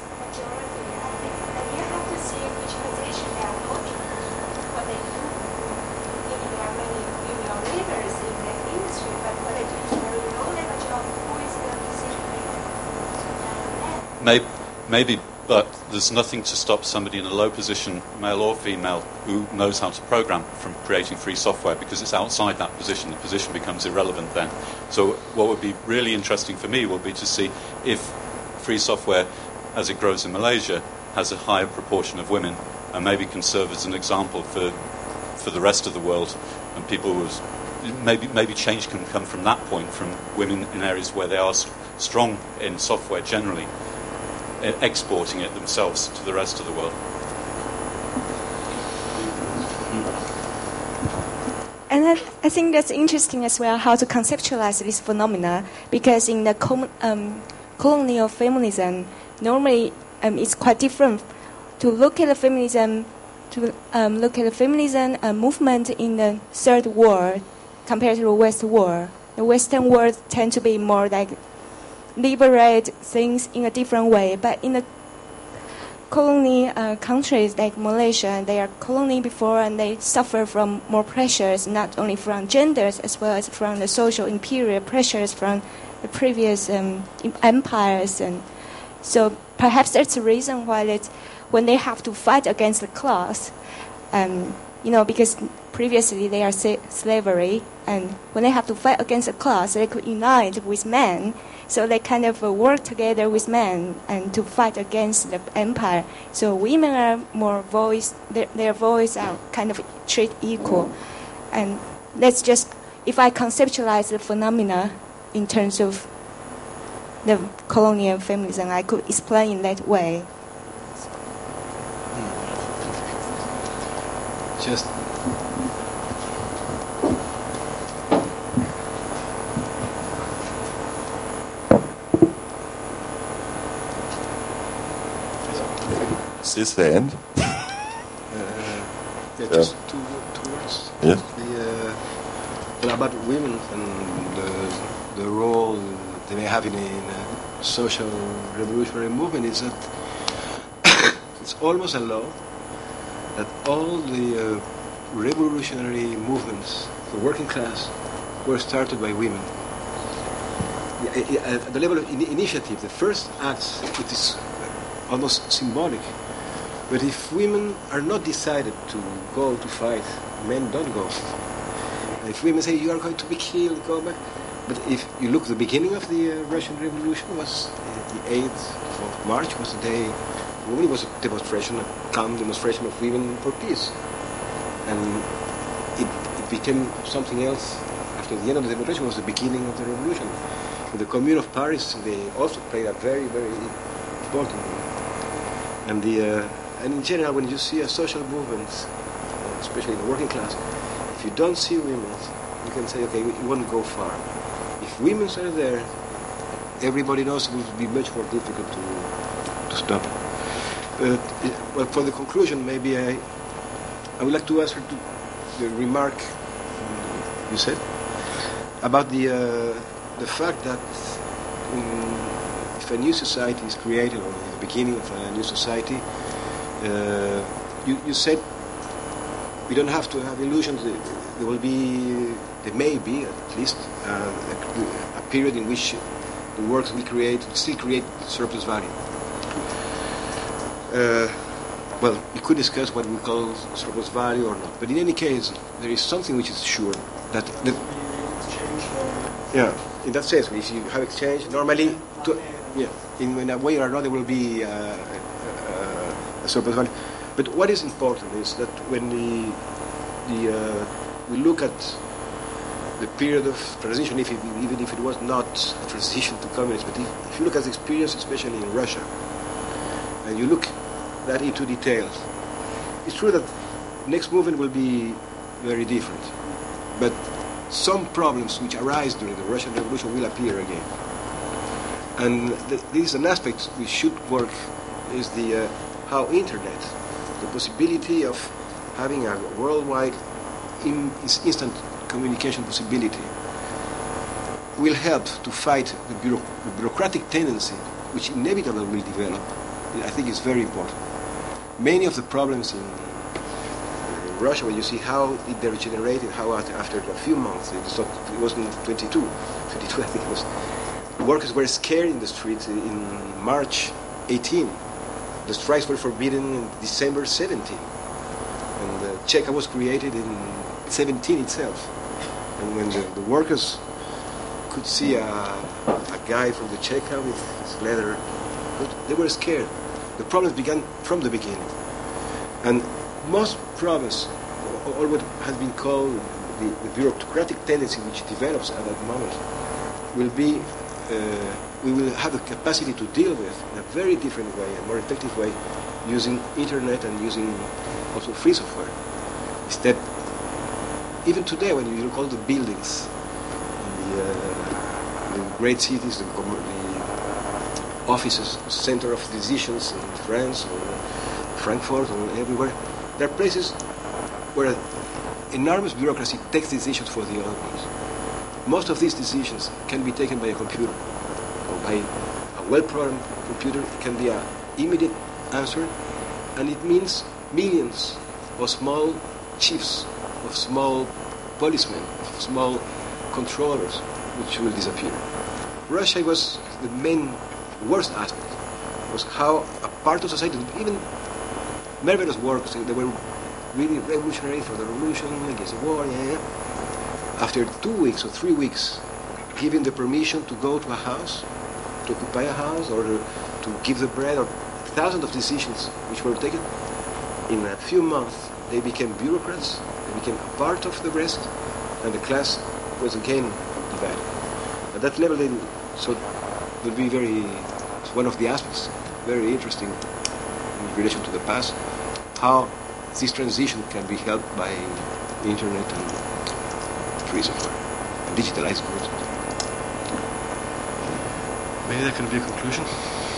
Maybe, but there's nothing to stop somebody in a low position, male or female, who knows how to program from creating free software, because it's outside that position. The position becomes irrelevant then. So what would be really interesting for me would be to see if free software, as it grows in Malaysia, has a higher proportion of women, and maybe can serve as an example for the rest of the world, and people would maybe change can come from that point, from women in areas where they are strong in software generally, exporting it themselves to the rest of the world. And I think that's interesting as well, how to conceptualize this phenomena, because in the colonial feminism, normally it's quite different. To look at the feminism, movement in the third world compared to the West world. The Western world tend to be more like liberate things in a different way. But in the colony countries like Malaysia, they are colony before, and they suffer from more pressures, not only from genders as well as from the social imperial pressures from the previous empires. And so perhaps that's the reason why when they have to fight against the class, because previously they are slavery, and when they have to fight against the class, they could unite with men. So they kind of work together with men and to fight against the empire. So women are more voice, their voice are kind of treated equal. And that's just, if I conceptualize the phenomena in terms of the colonial feminism, I could explain in that way. Just this hand. Just two words. Yes. About women and the role they may have in a social revolutionary movement is that it's almost a law that all the revolutionary movements, the working class, were started by women. At the level of initiative, the first acts, it is almost symbolic. But if women are not decided to go to fight, men don't go. If women say you are going to be killed, go back. But if you look, the beginning of the Russian Revolution was the 8th of March was the day. It was a demonstration, a calm demonstration of women for peace, and it became something else. After the end of the demonstration was the beginning of the revolution. In the Commune of Paris, they also played a very, very important role. And in general, when you see a social movement, especially in the working class, if you don't see women, you can say, okay, it won't go far. If women are there, everybody knows it will be much more difficult to stop it. But for the conclusion, maybe I would like to answer to the remark you said about the fact that if a new society is created, or the beginning of a new society, you said we don't have to have illusions. There may be at least a period in which the works we create still create surplus value. Well, we could discuss what we call surplus value or not, but in any case, there is something which is sure that in that sense, if you have exchange, normally, in a way or another, there will be a surplus value. But what is important is that when we look at the period of transition, even if it was not a transition to communism, but if you look at the experience, especially in Russia, and you look that into details, it's true that next movement will be very different, but some problems which arise during the Russian Revolution will appear again. And this is an aspect we should work, is how internet, the possibility of having a worldwide instant communication possibility, will help to fight the bureaucratic tendency which inevitably will develop. I think it's very important. Many of the problems in Russia, when you see how it degenerated, how after a few months, it wasn't 22, I think it was, the workers were scared in the streets in March 18. The strikes were forbidden in December 17. And Cheka was created in 17 itself. And when the workers could see a guy from the Cheka with his leather, they were scared. The problems began from the beginning. And most problems, or what has been called the bureaucratic tendency which develops at that moment, will be, we will have the capacity to deal with in a very different way, a more effective way, using internet and using also free software. Instead, even today, when you look at all the buildings in the great cities, the offices, center of decisions in France or Frankfurt or everywhere, there are places where enormous bureaucracy takes decisions for the other ones. Most of these decisions can be taken by a computer. or by a well-programmed computer, it can be an immediate answer, and it means millions of small chiefs, of small policemen, of small controllers, which will disappear. Russia was the main worst aspect, was how a part of society, even marvelous works, they were really revolutionary for the revolution, against the war, After 2 weeks or 3 weeks, giving the permission to go to a house, to occupy a house, or to give the bread, or thousands of decisions which were taken, in a few months they became bureaucrats, they became a part of the rest, and the class was again divided. At that level, so it will be one of the aspects, very interesting in relation to the past, how this transition can be helped by the internet and free software and digitalized goods. Maybe that can be a conclusion.